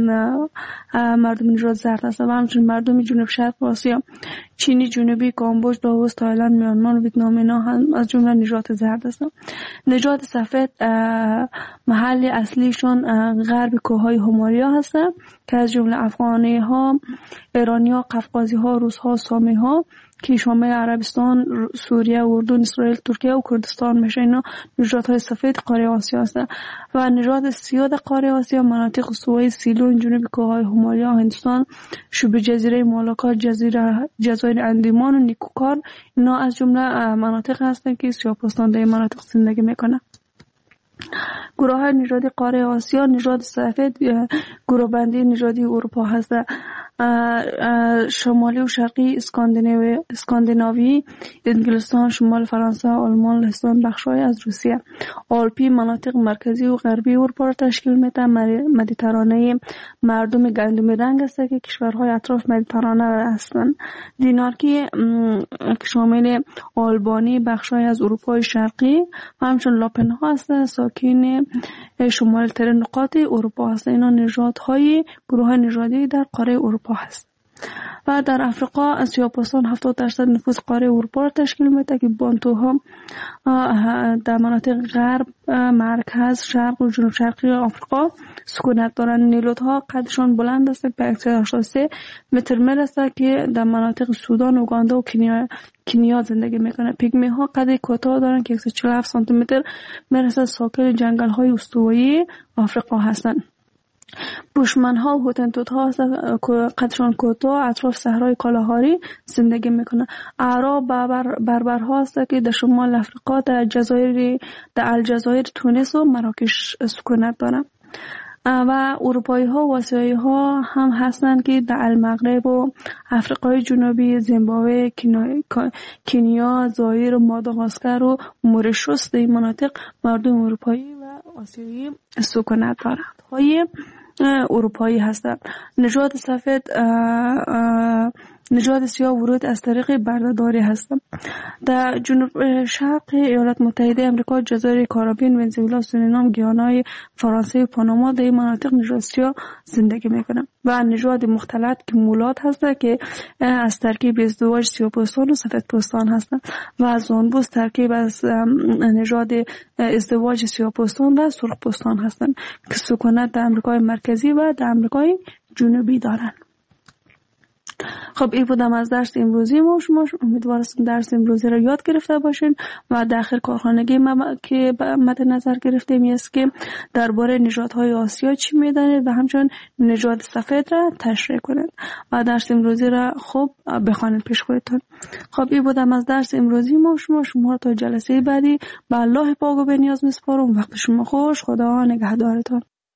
مردم نژاد زرد هستن و همچنین مردم جنوب شرق آسیا، چینی جنوبی، کامبوج، لاوس، تایلند، میانمار و ویتنام اینا هم از جمله نژاد زرد هستن. نژاد سفید محل اصلیشون غرب کوههای همالیا هستن که از جمله افغانی ها، ایرانی ها، قفقازی ها، روس ها، سامی ها که شامل عربستان، سوریه، اردن، اسرائیل، ترکیه و کردستان میشه. اینا نژادهای سفید قاره آسیا هستند و نژاد سیاه در قاره آسیا مناطق استوایی سیلون، جنوب کوههای همالیا، هندوستان، شبه جزیره مالاکا، جزایر اندیمان و نیکوکار، اینا از جمله مناطق هستند که سیاه‌پوستان در این مناطق زندگی میکنند. گروه های نژادی قاره آسیا، نژاد سفید گروه بندی نژادی اروپا هست. شمالی و شرقی اسکاندیناوی، انگلستان، شمال فرانسه، آلمان، لهستان، بخش‌های از روسیه. آلپی مناطق مرکزی و غربی اروپا را تشکیل میده. مدیترانه مردم گندمی رنگ است که کشورهای اطراف مدیترانه هستند. دینارکی که شامل آلبانی، بخش‌های از اروپای شرقی و همچنین لاپنها هستند، ساکن شمال ترین نقاط اروپا هستند. اینا نژادهای گروه نژادی در قاره اروپا هست. و در افریقا سیاه‌پوستان 70% نفوس قاره اروپا را تشکیل میده که بانتوها در مناطق غرب، مرکز، شرق و جنوب شرقی آفریقا سکونت دارند. نیلوت‌ها قدشان بلند است، به 83 متر میرسد که در مناطق سودان، اوگاندا و کنیا زندگی میکنند. پیگمی‌ها قد کوتاه دارند که 147 سانتی متر میرسد، ساکن جنگل‌های استوایی آفریقا هستند. بوشمن ها و هوتنتوت ها قدشان کوتاه اطراف صحرای کالاهاری زندگی میکنند. اعراب بربر ها هست که در شمال افریقا در الجزایر، تونس و مراکش سکونت دارند. و اروپایی ها و آسیایی ها هم هستند که در المغرب و افریقای جنوبی، زیمبابوه، کنیا، زایر، ماداگاسکر و مورشوس در این مناطق مردم اروپایی و آسیایی سکونت دارند. های اروپایی هستند. نژاد سفید، نژاد سیاه ورود از طریق بردهداری هستند. در جنوب شرق ایالات متحده آمریکا، جزایر کارائیب، ونزوئلا، سورینام، گیانای فرانسه و پاناما در این مناطق نژاد سیاه زندگی میکنند. و نژاد مختلط که مولات هستند که از ترکیب ازدواج سیاه‌پوستان و سفیدپوستان هستند و زانبوس ترکیب از نژاد ازدواج سیاه‌پوستان و سرخپوستان هستند که سکونت در آمریکای مرکزی و در آمریکای جنوبی دارند. خب این بودم از درس امروزی ما. شما امیدوارم درس امروزی را یاد گرفته باشین و در آخر کارخانگی که مد نظر گرفتیم است که درباره نژادهای آسیا چی میدانید و همچنین نژاد سفید را تشریح کنید و درس امروزی را خوب بخوانید پیش خودتون. خب این بودم از درس امروزی ما. شما تا جلسه بعدی به الله پاک و بنیاز میسپارم. وقت شما خوش. خدا نگهدارتان.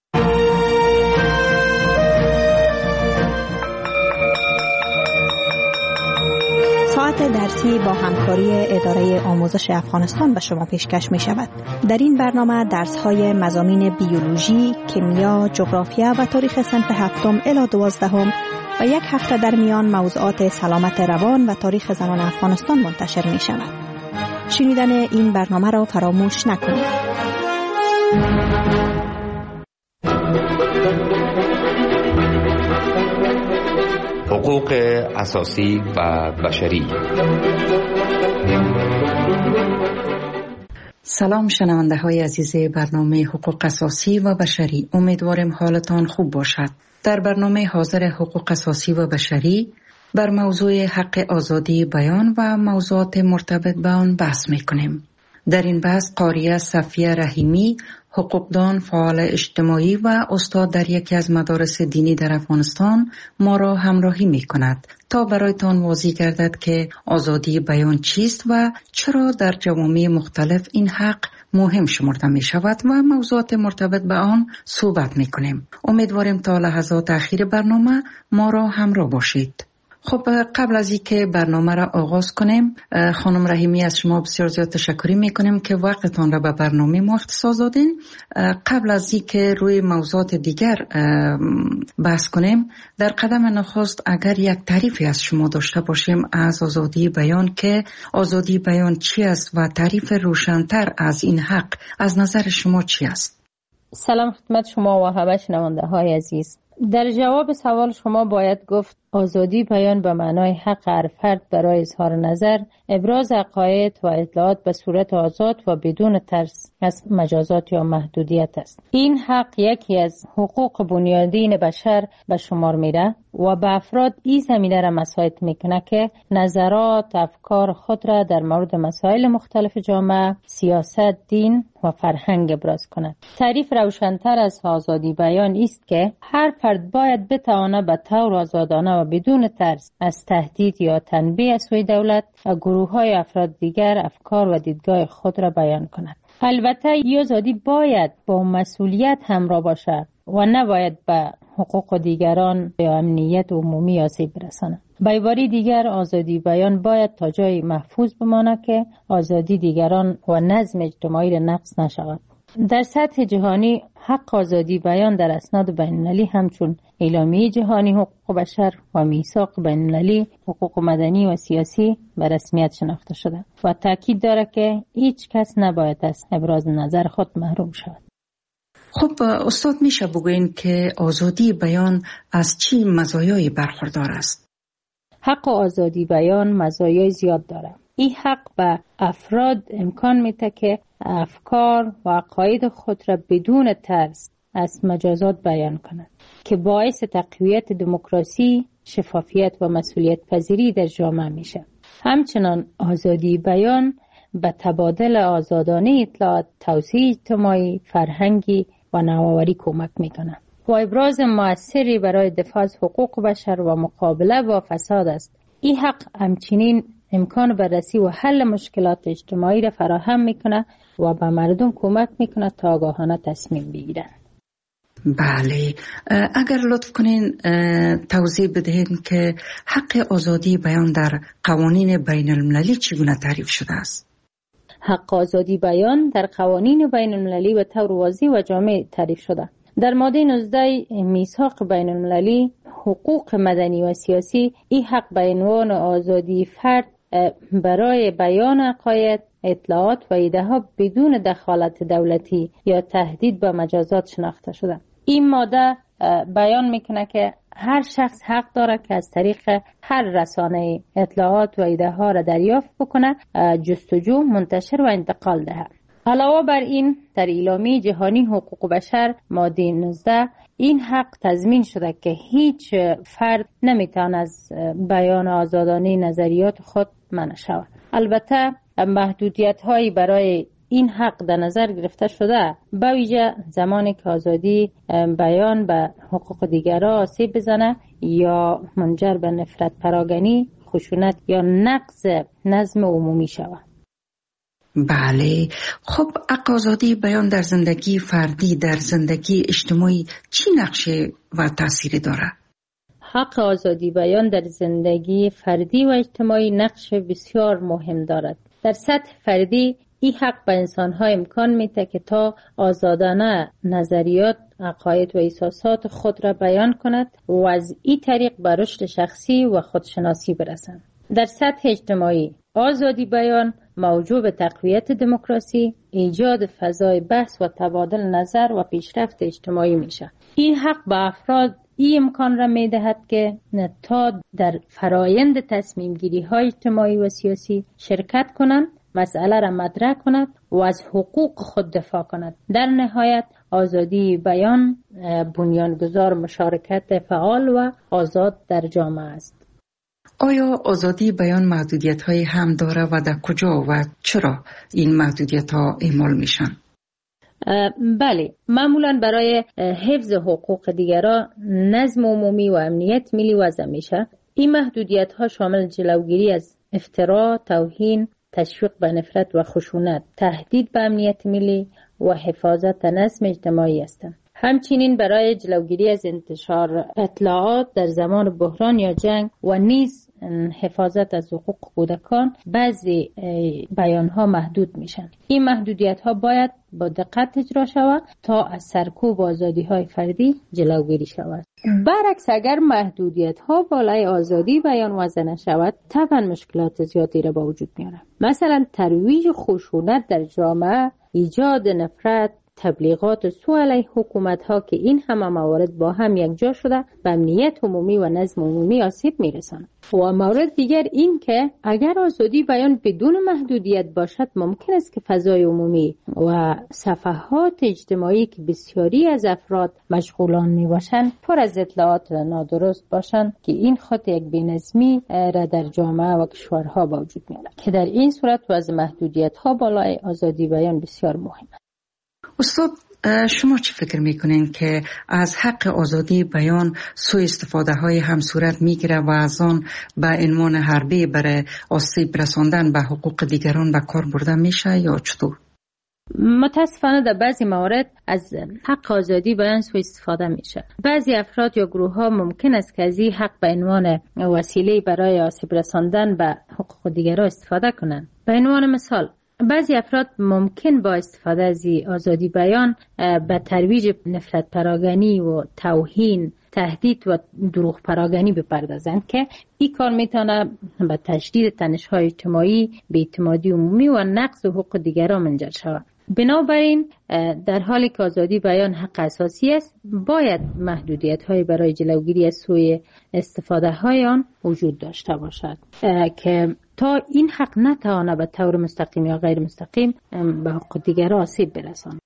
ساعت درسی با همکاری اداره آموزش افغانستان به شما پیشکش می شود. در این برنامه درس های مضامین بیولوژی، کیمیا، جغرافیا و تاریخ صنف 7 الی 12 و یک هفته در میان موضوعات سلامت روان و تاریخ زنان افغانستان منتشر می شود. شنیدن این برنامه را فراموش نکنید. حقوق اساسی و بشری. سلام شنونده های عزیز برنامه حقوق اساسی و بشری. امیدوارم حالتان خوب باشد. در برنامه حاضر حقوق اساسی و بشری بر موضوع حق آزادی بیان و موضوعات مرتبط به آن بحث میکنیم. در این بحث قاریه صفیه رحیمی، حقوقدان، فعال اجتماعی و استاد در یکی از مدارس دینی در افغانستان ما را همراهی می کند تا برایتان واضح گردد که آزادی بیان چیست و چرا در جوامع مختلف این حق مهم شمرده می شود و موضوعات مرتبط به آن صحبت می کنیم. امیدواریم تا لحظات اخیر برنامه ما را همراه باشید. خب قبل از اینکه برنامه را آغاز کنیم، خانم رحیمی از شما بسیار زیاد تشکر میکنیم که وقتتان را به برنامه ما اختصاص دادین. قبل از اینکه روی موضوعات دیگر بحث کنیم، در قدم نخست اگر یک تعریفی از شما داشته باشیم از آزادی بیان، که آزادی بیان چی است و تعریف روشن‌تر از این حق از نظر شما چی است؟ سلام خدمت شما و همه شنونده های عزیز. در جواب سوال شما باید گفت آزادی بیان به معنای حق هر فرد برای اظهار نظر، ابراز عقاید و اطلاعات به صورت آزاد و بدون ترس از مجازات یا محدودیت است. این حق یکی از حقوق بنیادین بشر به شمار میره و به افراد این زمینه را مساعد میکنه که نظرات، افکار خود را در مورد مسائل مختلف جامعه، سیاست، دین و فرهنگ ابراز کند. تعریف روشن‌تر از آزادی بیان است که هر فرد باید بتواند به طور آزادانه و بدون ترس از تهدید یا تنبیه از سوی دولت و گروه‌های افراد دیگر افکار و دیدگاه خود را بیان کند. البته این آزادی باید با مسئولیت همراه باشد و نباید به حقوق دیگران یا امنیت عمومی آسیب برساند. به عبارت دیگر آزادی بیان باید تا جای محفوظ بماند که آزادی دیگران و نظم اجتماعی را نقض نشود. در سطح جهانی حق آزادی بیان در اسناد بین‌المللی همچون اعلامیه جهانی حقوق بشر و میثاق بین‌المللی حقوق مدنی و سیاسی به رسمیت شناخته شده و تاکید دارد که هیچ کس نباید از ابراز نظر خود محروم شود. خب استاد میشه بگوین که آزادی بیان از چی مزایای برخوردار است؟ حق آزادی بیان مزایای زیاد دارد. این حق به افراد امکان میده که افکار و عقاید خود را بدون ترس از مجازات بیان کنند که باعث تقویت دموکراسی، شفافیت و مسئولیت پذیری در جامعه میشه. همچنان آزادی بیان به تبادل آزادانه اطلاعات، توسعه اجتماعی، فرهنگی و نوآوری کمک میکنه و ابراز مؤثری برای دفاع از حقوق بشر و مقابله با فساد است. این حق همچنین امکان بررسی و حل مشکلات اجتماعی را فراهم میکنه و به مردم کمک میکنه تا آگاهانه تصمیم بگیرن. بله، اگر لطف کنین توضیح بدهید که حق آزادی بیان در قوانین بین المللی چگونه تعریف شده است؟ حق آزادی بیان در قوانین بین المللی به طور واضح و جامع تعریف شده. در ماده 19 میثاق بین المللی حقوق مدنی و سیاسی این حق به عنوان آزادی فرد برای بیان عقاید، اطلاعات و ایده ها بدون دخالت دولتی یا تهدید به مجازات شناخته شده. این ماده بیان میکنه که هر شخص حق داره که از طریق هر رسانه اطلاعات و ایده ها را دریافت بکنه، جستجو، منتشر و انتقال دهد. علاوه بر این در اعلامیه جهانی حقوق بشر ماده 19 این حق تضمین شده که هیچ فرد نمیتونه از بیان آزادانه نظریات خود منع شود. البته محدودیت هایی برای این حق در نظر گرفته شده، به ویژه زمانی که آزادی بیان به حقوق دیگران آسیب بزنه یا منجر به نفرت پراگنی، خشونت یا نقض نظم عمومی شود. بله، خب حق آزادی بیان در زندگی فردی، در زندگی اجتماعی چی نقشه و تأثیری داره؟ حق آزادی بیان در زندگی فردی و اجتماعی نقش بسیار مهم دارد. در سطح فردی این حق به انسان‌ها امکان میده که تا آزادانه نظریات، عقاید و احساسات خود را بیان کند و از این طریق به رشد شخصی و خودشناسی برسند. در سطح اجتماعی آزادی بیان موجب به تقویت دموکراسی، ایجاد فضای بحث و تبادل نظر و پیشرفت اجتماعی میشه. این حق به افراد این امکان را میدهد که تا در فرایند تصمیم گیری های اجتماعی و سیاسی شرکت کنند، مسئله را مطرح کند و از حقوق خود دفاع کند. در نهایت آزادی بیان بنیانگذار مشارکت فعال و آزاد در جامعه است. آیا آزادی بیان محدودیت های هم داره و در کجا و چرا این محدودیت ها اعمال میشن؟ بله، معمولا برای حفظ حقوق دیگران، نظم عمومی و امنیت ملی وضع میشه. این محدودیت ها شامل جلوگیری از افترا، توهین، تشویق به نفرت و خشونت، تهدید به امنیت ملی و حفاظت نظم اجتماعی هستند. همچنین برای جلوگیری از انتشار اطلاعات در زمان بحران یا جنگ و نیز حفاظت از حقوق کودکان بعضی بیانها محدود میشن. این محدودیت ها باید با دقت اجرا شود تا از سرکوب آزادی های فردی جلوگیری شود. برعکس اگر محدودیت ها بالای آزادی بیان وضع نشود، طبعا مشکلات زیادی را به وجود میاره. مثلا ترویج خشونت در جامعه، ایجاد نفرت، تبلیغات سو علیه حکومت ها که این همه موارد با هم یک جا شده به امنیت عمومی و نظم عمومی آسیب میرساند. و مورد دیگر این که اگر آزادی بیان بدون محدودیت باشد، ممکن است که فضای عمومی و صفحات اجتماعی که بسیاری از افراد مشغولان می باشند پر از اطلاعات نادرست باشند که این خط یک بی‌نظمی را در جامعه و کشورها با وجود می‌آورد که در این صورت وضع محدودیت ها بالای آزادی بیان بسیار مهم است. استاد، شما چی فکر میکنین که از حق آزادی بیان سوء استفاده های هم صورت میگیره و از آن به عنوان حربه برای آسیب رساندن به حقوق دیگران به کار برده میشه یا چطور؟ متاسفانه در بعضی موارد از حق آزادی بیان سوء استفاده میشه. بعضی افراد یا گروه ها ممکن است که از این حق به عنوان وسیله برای آسیب رساندن به حقوق دیگران استفاده کنند. به عنوان مثال، بعضی افراد ممکن با استفاده از آزادی بیان به ترویج نفرت پراگنی و توهین، تهدید و دروغ پراگنی بپردازند که این کار میتونه به تشدید تنش‌های اجتماعی، بی‌اعتمادی عمومی و نقض حقوق دیگران منجر شود. بنابراین در حالی که آزادی بیان حق اساسی است، باید محدودیت‌های برای جلوگیری از سوء استفاده‌های آن وجود داشته باشد که تا این حق نتواند به طور مستقیم یا غیر مستقیم به حقوق دیگران آسیب برساند.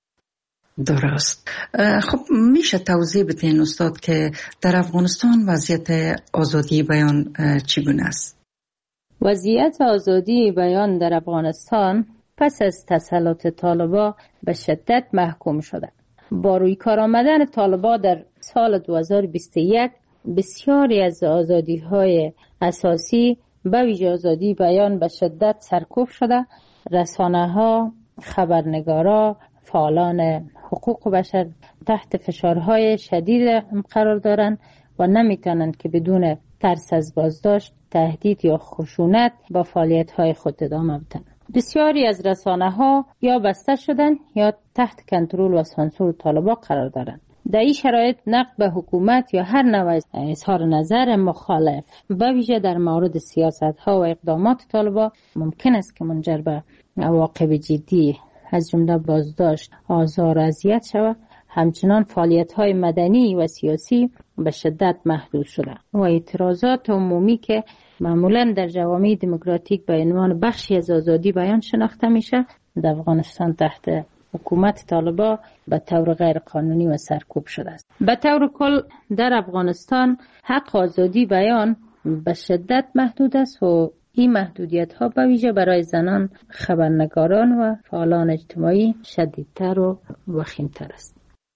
درست. خب میشه توضیح بدین استاد که در افغانستان وضعیت آزادی بیان چگونه است؟ وضعیت آزادی بیان در افغانستان پس از تسلط طالبان به شدت محکوم شده. با روی کار آمدن طالبان در سال 2021 بسیاری از آزادی‌های اساسی به ویژه آزادی بیان به شدت سرکوب شده. رسانه‌ها، خبرنگارا، فعالان حقوق بشر تحت فشارهای شدید قرار دارند و نمیتونند که بدون ترس از بازداشت، تهدید یا خشونت با فعالیت‌های خود ادامه بدن. بسیاری از رسانه‌ها یا بسته شدن یا تحت کنترل و سانسور طالبان قرار دارند. در این شرایط نقد به حکومت یا هر نوع اظهار نظر مخالف به ویژه در مورد سیاست‌ها و اقدامات طالبان ممکن است که منجر به عواقب جدی از جمله بازداشت، آزار و اذیت شود. همچنان فعالیت‌های مدنی و سیاسی به شدت محدود شده و اعتراضات عمومی که معمولاً در جوامع دموکراتیک به عنوان بخشی از آزادی بیان شناخته میشه، در افغانستان تحت حکومت طالبان به طور غیر قانونی و سرکوب شده است. به طور کل در افغانستان حق آزادی بیان به شدت محدود است و این محدودیت ها به ویژه برای زنان، خبرنگاران و فعالان اجتماعی شدیدتر و وخیمتر است.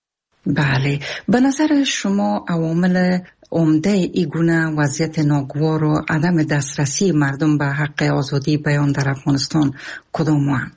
بله، به نظر شما عوامل عمده ای گونه وضعیت ناگوار و عدم دسترسی مردم به حق آزادی بیان در افغانستان کدام‌اند؟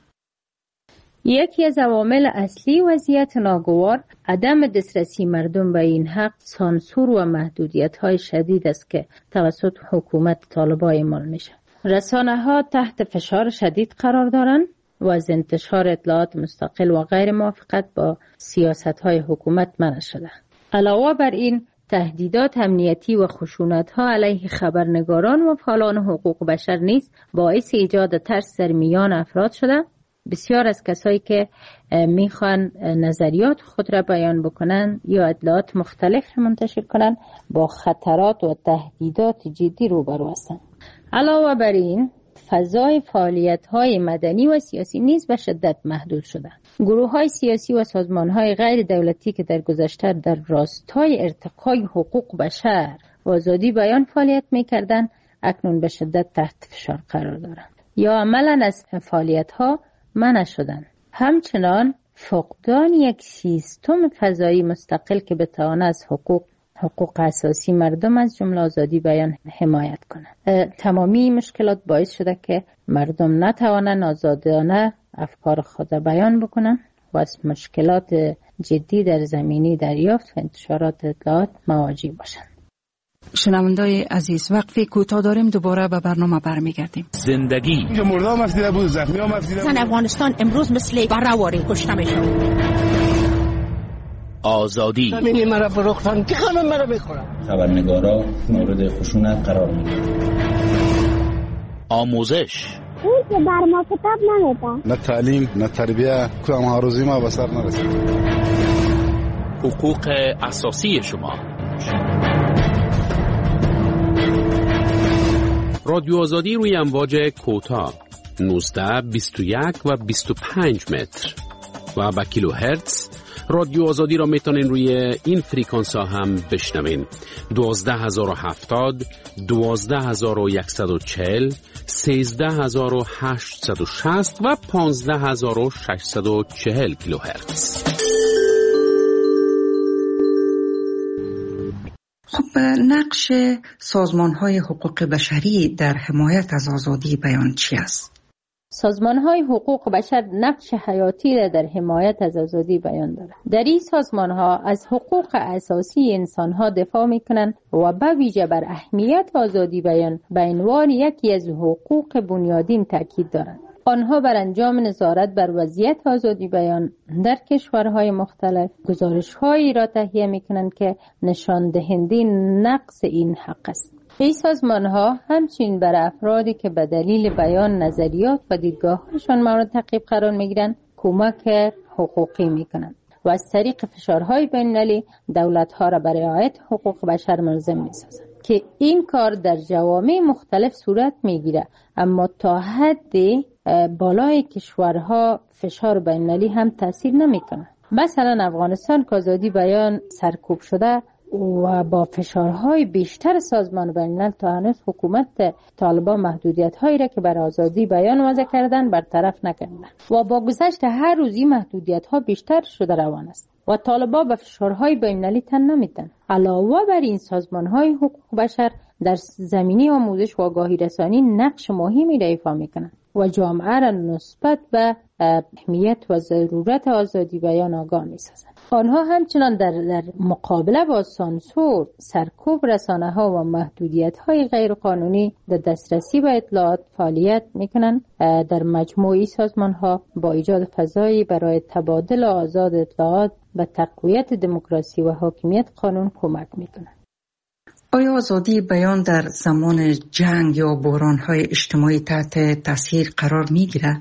یکی از عوامل اصلی وضعیت ناگوار عدم دسترسی مردم به این حق سانسور و محدودیت‌های شدید است که توسط حکومت طالبان اعمال میشه. رسانه‌ها تحت فشار شدید قرار دارند و از انتشار اطلاعات مستقل و غیر موافقت با سیاست‌های حکومت منع شده. علاوه بر این تهدیدات امنیتی و خشونت‌ها علیه خبرنگاران و فعالان حقوق بشر نیز باعث ایجاد ترس در میان افراد شده. بسیار از کسایی که میخوان نظریات خود را بیان بکنن یا اطلاعات مختلف را منتشر کنن با خطرات و تهدیدات جدی روبرو هستند. علاوه بر این فضای فعالیت‌های مدنی و سیاسی نیز به شدت محدود شده. گروه‌های سیاسی و سازمان‌های غیر دولتی که در گذشته در راستای ارتقای حقوق بشر و آزادی بیان فعالیت می‌کردند، اکنون به شدت تحت فشار قرار دارند یا عملاً از فعالیت‌ها منع شدند. همچنان فقدان یک سیستم فضایی مستقل که بتواند از حقوق اساسی مردم از جمله آزادی بیان حمایت کنند. تمامی مشکلات باعث شده که مردم نتوانند آزادانه افکار خود بیان بکنند و از مشکلات جدی در زمینه دریافت و انتشارات اطلاعات مواجه باشند. شنوندای عزیز، وقفی کوتاه داریم، دوباره به برنامه برمیگردیم. زندگی اینجا مردم مسئله بود، زخمی هم مسئله بود. افغانستان امروز مثل برآوری کشته میشه. آزادی همین مرا فروختن که همه مرا میخورن. خبرنگارا مورد خشونت قرار میگیرن. آموزش این که بر ما کتاب نمیدن، نه تعلیم نه تربیه، کدام روزی ما به سر نرسید. حقوق اساسی شما. رادیو آزادی روی امواج کوتاه 19، 21 و 25 متر و با کیلو هرتز. رادیو آزادی را میتونین روی این فریکانس ها هم بشنوین. 12070، 12140، 13860 و 15640 کیلو هرتز. خب نقش سازمان‌های حقوق بشری در حمایت از آزادی بیان چی است؟ سازمان‌های حقوق بشر نقش حیاتی را در حمایت از آزادی بیان دارند. در این سازمان‌ها از حقوق اساسی انسان‌ها دفاع می‌کنند و به ویژه بر اهمیت آزادی بیان به عنوان یکی از حقوق بنیادین تاکید دارند. آنها بر انجام نظارت بر وضعیت آزادی بیان در کشورهای مختلف گزارش‌هایی را تهیه می‌کنند که نشان دهنده نقض این حق است. این سازمان‌ها همچنین بر افرادی که به دلیل بیان نظریات و دیدگاه‌هایشان مورد تعقیب قرار می‌گیرند کمک حقوقی می‌کنند و از طریق فشارهای بین‌المللی دولت‌ها را برای رعایت حقوق بشر ملزم می‌سازند که این کار در جوامع مختلف صورت می‌گیرد، اما تا حد بالای کشورها فشار بین‌المللی هم تاثیر نمی‌کند. مثلا افغانستان که آزادی بیان سرکوب شده و با فشارهای بیشتر سازمان بین‌الملل تا هنوز حکومت طالبان محدودیت‌هایی را که بر آزادی بیان وضع کردن برطرف نکردند و با گذشت هر روزی محدودیت‌ها بیشتر شده روان است و طالبان به فشارهای بین‌المللی تن نمی‌دهند. علاوه بر این سازمان‌های حقوق بشر در زمینه آموزش و آگاهی رسانی نقش مهمی را ایفا می‌کنند و جامعه را نسبت به اهمیت و ضرورت آزادی بیان آگاه می‌سازند. آنها همچنان در مقابله با سانسور، سرکوب رسانه‌ها و محدودیت‌های غیرقانونی در دسترسی به اطلاعات فعالیت می‌کنند. در مجموعی سازمان‌ها با ایجاد فضایی برای تبادل آزاد اطلاعات به تقویت دموکراسی و حاکمیت قانون کمک می‌کنند. آیا آزادی بیان در زمان جنگ یا بحران‌های اجتماعی تحت تاثیر قرار می‌گیرد؟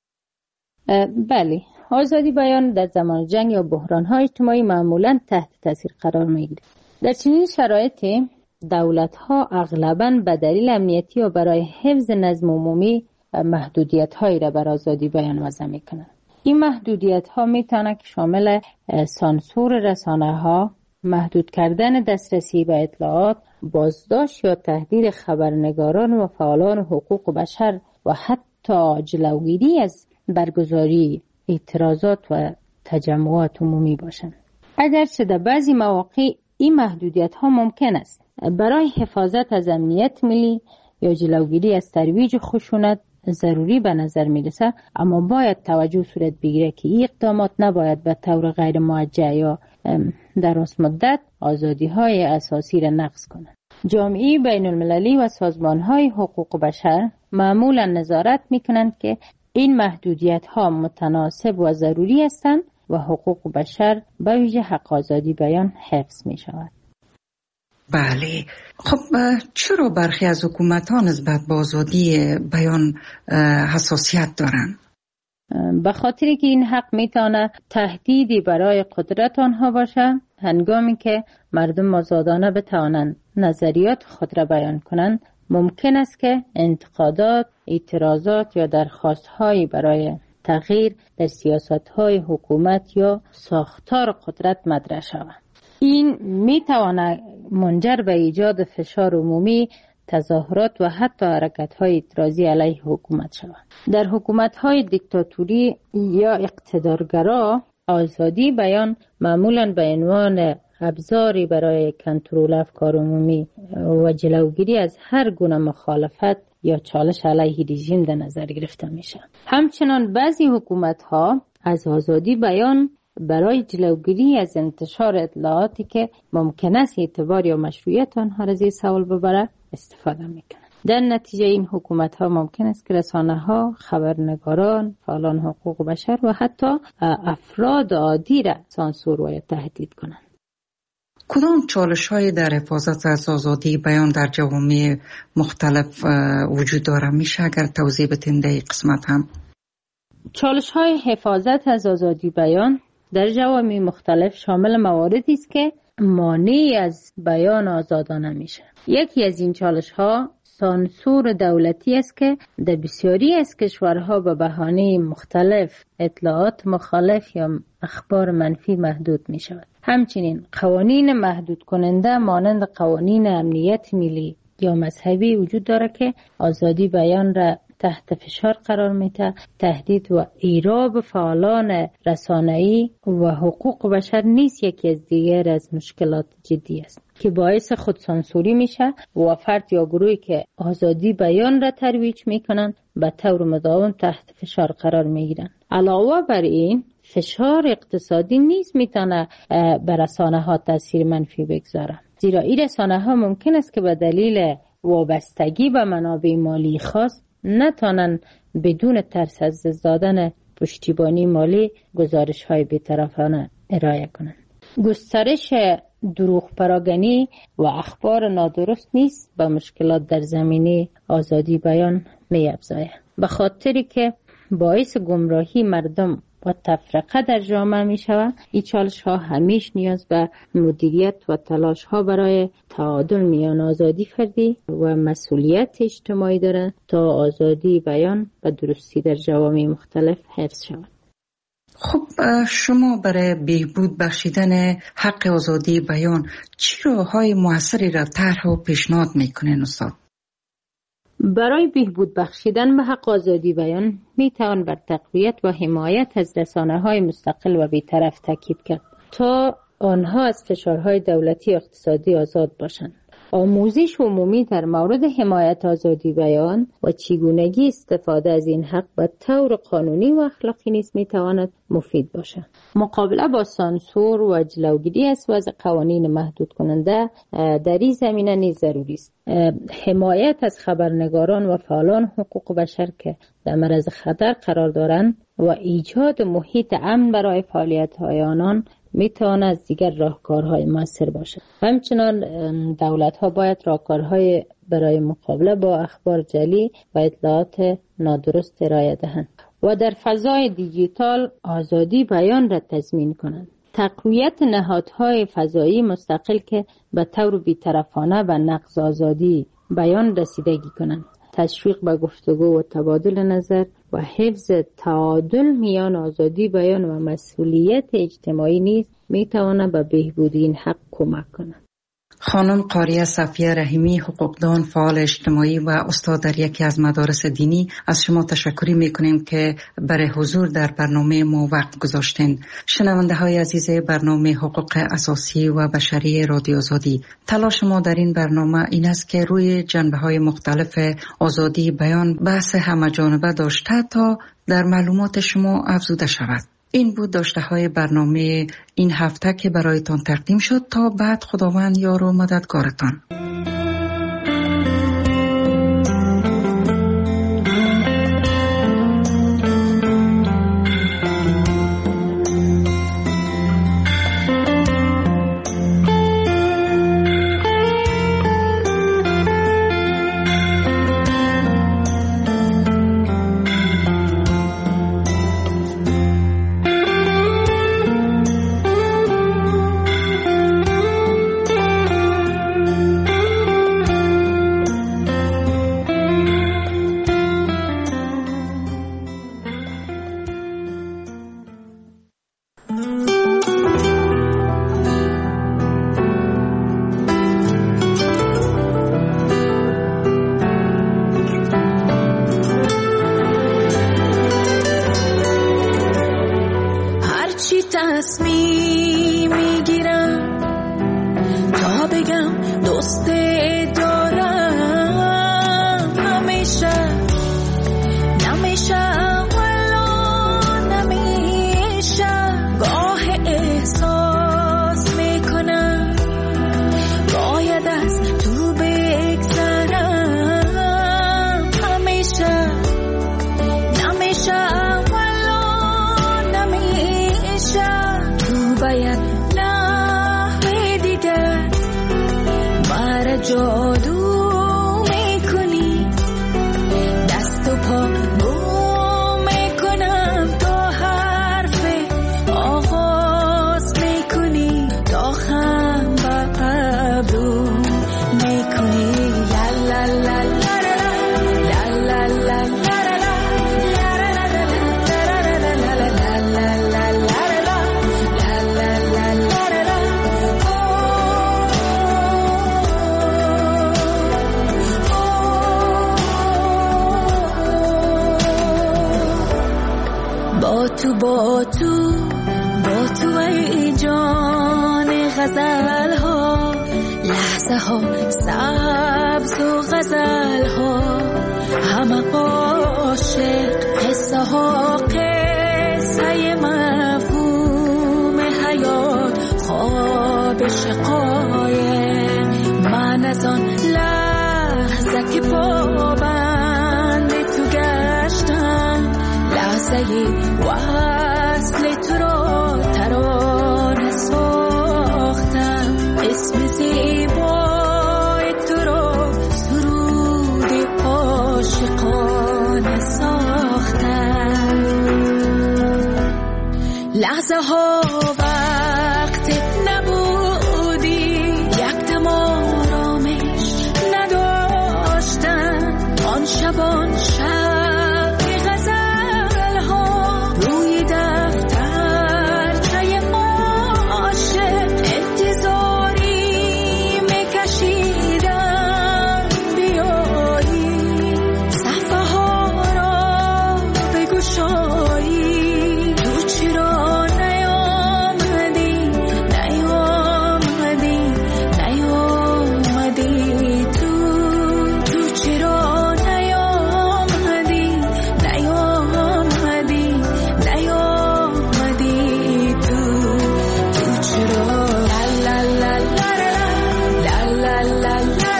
بله، آزادی بیان در زمان جنگ یا بحران‌های اجتماعی معمولاً تحت تاثیر قرار می‌گیرد. در چنین شرایطی دولت‌ها اغلباً به دلیل امنیتی و برای حفظ نظم عمومی محدودیت‌هایی را بر آزادی بیان وضع می‌کنند. این محدودیت‌ها می‌تواند که شامل سانسور رسانه‌ها، محدود کردن دسترسی به اطلاعات، بازداشت یا تهدید خبرنگاران و فعالان حقوق بشر و حتی جلوگیری از برگزاری اعتراضات و تجمعات عمومی باشند. اگرچه در بعضی مواقع این محدودیت‌ها ممکن است برای حفاظت از امنیت ملی یا جلوگیری از ترویج خشونت ضروری به نظر می‌رسد، اما باید توجه صورت بگیره که این اقدامات نباید به طور غیر موجه یا دراز مدت آزادی‌های اساسی را نقض کنند. جامعه بین‌المللی و سازمان‌های حقوق بشر معمولاً نظارت می‌کنند که این محدودیت‌ها متناسب و ضروری هستند و حقوق بشر به ویژه حق آزادی بیان حفظ می‌شود. بله، خب چرا برخی از حکومت‌ها نسبت به آزادی بیان حساسیت دارند؟ به خاطر که این حق میتونه تهدیدی برای قدرت آنها باشه. هنگامی که مردم آزادانه بتوانند نظریات خود را بیان کنند، ممکن است که انتقادات، اعتراضات یا درخواست‌هایی برای تغییر در سیاست‌های حکومت یا ساختار قدرت مطرح شود. این میتواند منجر به ایجاد فشار عمومی، تظاهرات و حتی حرکت‌های اعتراضی علیه حکومت شود. در حکومت‌های دیکتاتوری یا اقتدارگرا، آزادی بیان معمولاً به عنوان ابزاری برای کنترل افکار عمومی و جلوگیری از هر گونه مخالفت یا چالش علیه رژیم در نظر گرفته میشه. همچنان بعضی حکومت‌ها از آزادی بیان برای جلوگیری از انتشار اطلاعاتی که ممکن است اعتبار یا مشروعیت آنها را زیر سوال ببره استفاده میکنند. در نتیجه این حکومت‌ها ممکن است که رسانه‌ها، خبرنگاران، فعالان حقوق بشر و حتی افراد عادی را سانسور و تهدید کنند. کدام چالش‌های در حفاظت از آزادی بیان در جوامع مختلف وجود داره؟ میشه اگر توضیح بدین در این قسمت هم؟ چالش‌های حفاظت از آزادی بیان در جوامع مختلف شامل مواردی است که مانع از بیان آزادانه میشه. یکی از این چالش‌ها سانسور دولتی است که در بسیاری از کشورها به بهانه مختلف اطلاعات مخالف یا اخبار منفی محدود می شود. همچنین قوانین محدود کننده مانند قوانین امنیت ملی یا مذهبی وجود داره که آزادی بیان را تحت فشار قرار میده. تهدید و ایراب فعالان رسانه‌ای و حقوق بشر نیز یکی از دیگر از مشکلات جدی است که باعث خودسانسوری میشه و فرد یا گروهی که آزادی بیان را ترویج میکنن به طور مداوم تحت فشار قرار میگیرن. علاوه بر این فشار اقتصادی نیز میتونه بر رسانه ها تاثیر منفی بگذاره، زیرا این رسانه ها ممکن است که به دلیل وابستگی به منابع مالی خاص نتونن بدون ترس از دادن پشتیبانی مالی گزارش های بی‌طرفانه ارائه کنند. گسترش دروغ پراگنی و اخبار نادرست نیست به مشکلات در زمینه آزادی بیان می افزاید، به خاطری که باعث گمراهی مردم و تفرقه در جامعه می شود. این چالش ها همیش نیاز به مدیریت و تلاش ها برای تعادل میان آزادی فردی و مسئولیت اجتماعی دارند تا آزادی بیان و درستی در جوامع مختلف حفظ شود. خب شما برای بهبود بخشیدن حق آزادی بیان چه راه‌های موثری را طرح و پیشنهاد میکنین استاد؟ برای بهبود بخشیدن به حق آزادی بیان می توان بر تقویت و حمایت از رسانه‌های مستقل و بی‌طرف تاکید کرد تا آنها از فشارهای دولتی و اقتصادی آزاد باشند. آموزش عمومی در مورد حمایت آزادی بیان و چگونگی استفاده از این حق به طور قانونی و اخلاقی نیز می تواند مفید باشد. مقابله با سانسور و جلوگیری از وضع قوانین محدود کننده در این زمینه نیز ضروری است. حمایت از خبرنگاران و فعالان حقوق بشر که در معرض خطر قرار دارند و ایجاد محیط امن برای فعالیت‌های آنان می تواند از دیگر راهکارهای مؤثر باشد. همچنان دولت‌ها باید راهکارهای برای مقابله با اخبار جعلی و اطلاعات نادرست ارائه دهند و در فضای دیجیتال آزادی بیان را تضمین کنند. تقویت نهادهای فضایی مستقل که به طور بی‌طرفانه و نقض آزادی بیان رسیدگی کنند. تشویق به گفتگو و تبادل نظر و حفظ تعادل میان آزادی بیان و مسئولیت اجتماعی نیز میتواند به بهبود این حق کمک کند. خانم قاریه صفیه رحیمی، حقوقدان، فعال اجتماعی و استاد در یکی از مدارس دینی، از شما تشکر میکنیم که برای حضور در برنامه ما وقت گذاشتین. شنونده های عزیز برنامه حقوق اساسی و بشری رادیو آزادی، تلاش ما در این برنامه این است که روی جنبه های مختلف آزادی بیان بحث همه‌جانبه داشته تا در معلومات شما افزوده شود. این بود داشته های برنامه این هفته که برایتان تقدیم شد. تا بعد خداوند یار و مددگارتان. باید نحوه دیگر تو ای جان غزل ها، لحظه ها سبز و غزل ها، همه عاشق، قصه ها قصه مفهوم حیات، خواب شقایق. من از آن لحظه که پابند تو گشتم، لحظه وصل تو را ترانه ساختم، اسم زیبای تو را سرود عاشقانه ساختم. لحظه ها وقت نبودی، یک دم آرامش نداشتن، آن شبان شب غزل ها روی دفتر چای عاشق، انتظاری میکشیدم بیایی، صفحه ها را بگشایی. تو چرا نیامدی تو چرا نیامدی تو چرا لا لا لا لا لا لا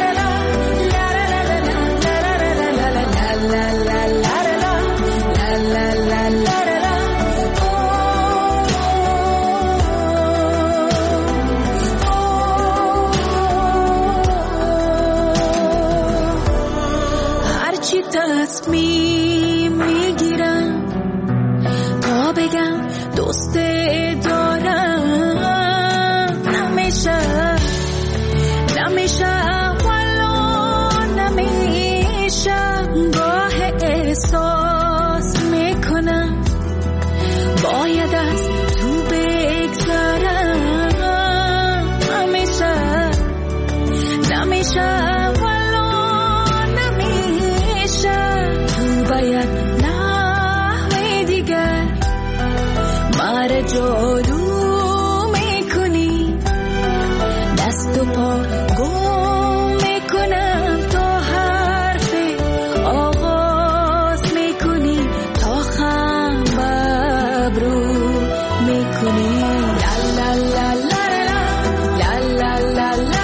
هرچی تصمیم میگیرم تا بگم دوست دارم، نمیشه والا نمیشه، گاه احساس میکنم باید از تو بگذارم، نمیشه والا نمیشه، تو باید نحوه دیگر مر جادو میکنی، دست و پا گم میکنم تا حرف آغاز میکنی، تا خم ببرو میکنی. لا لا لا لا لا لا لا لا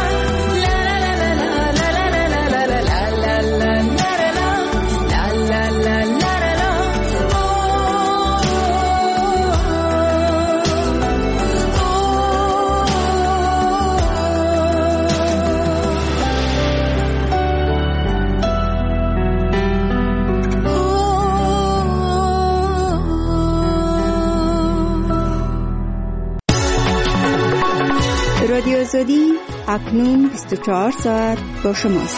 رادیو آزادی اکنون 24 ساعت با شماست.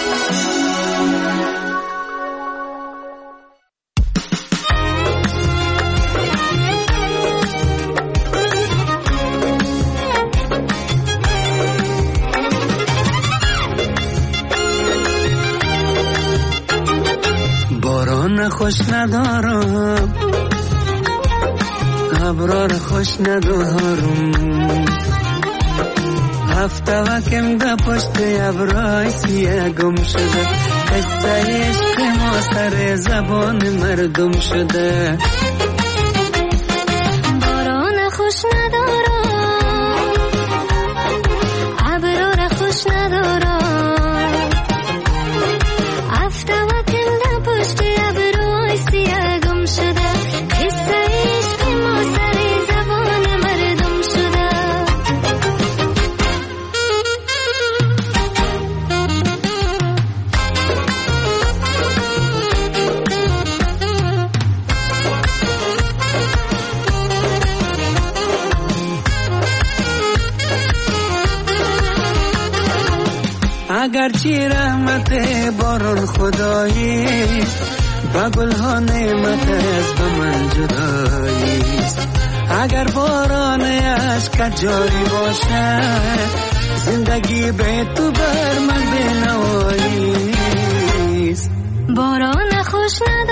باران خوش ندارم، ابرار خوش ندارم، هفته وکم ده پشت ابرای سیه گم شده، قصه عشق ما سر زبان مردم شده. باران خوش ندارم، ابرار خوش ندارم، هفته وکم ده پشت ابرای سیه گم شده، قصه عشق ما سر زبان مردم شده. اگرچه رحمت باران خدایی، با گلها نعمت از به من جداییست. اگر باران عشق جاری باشه، زندگی به تو بر من بنواییست. باران خوش ندارم،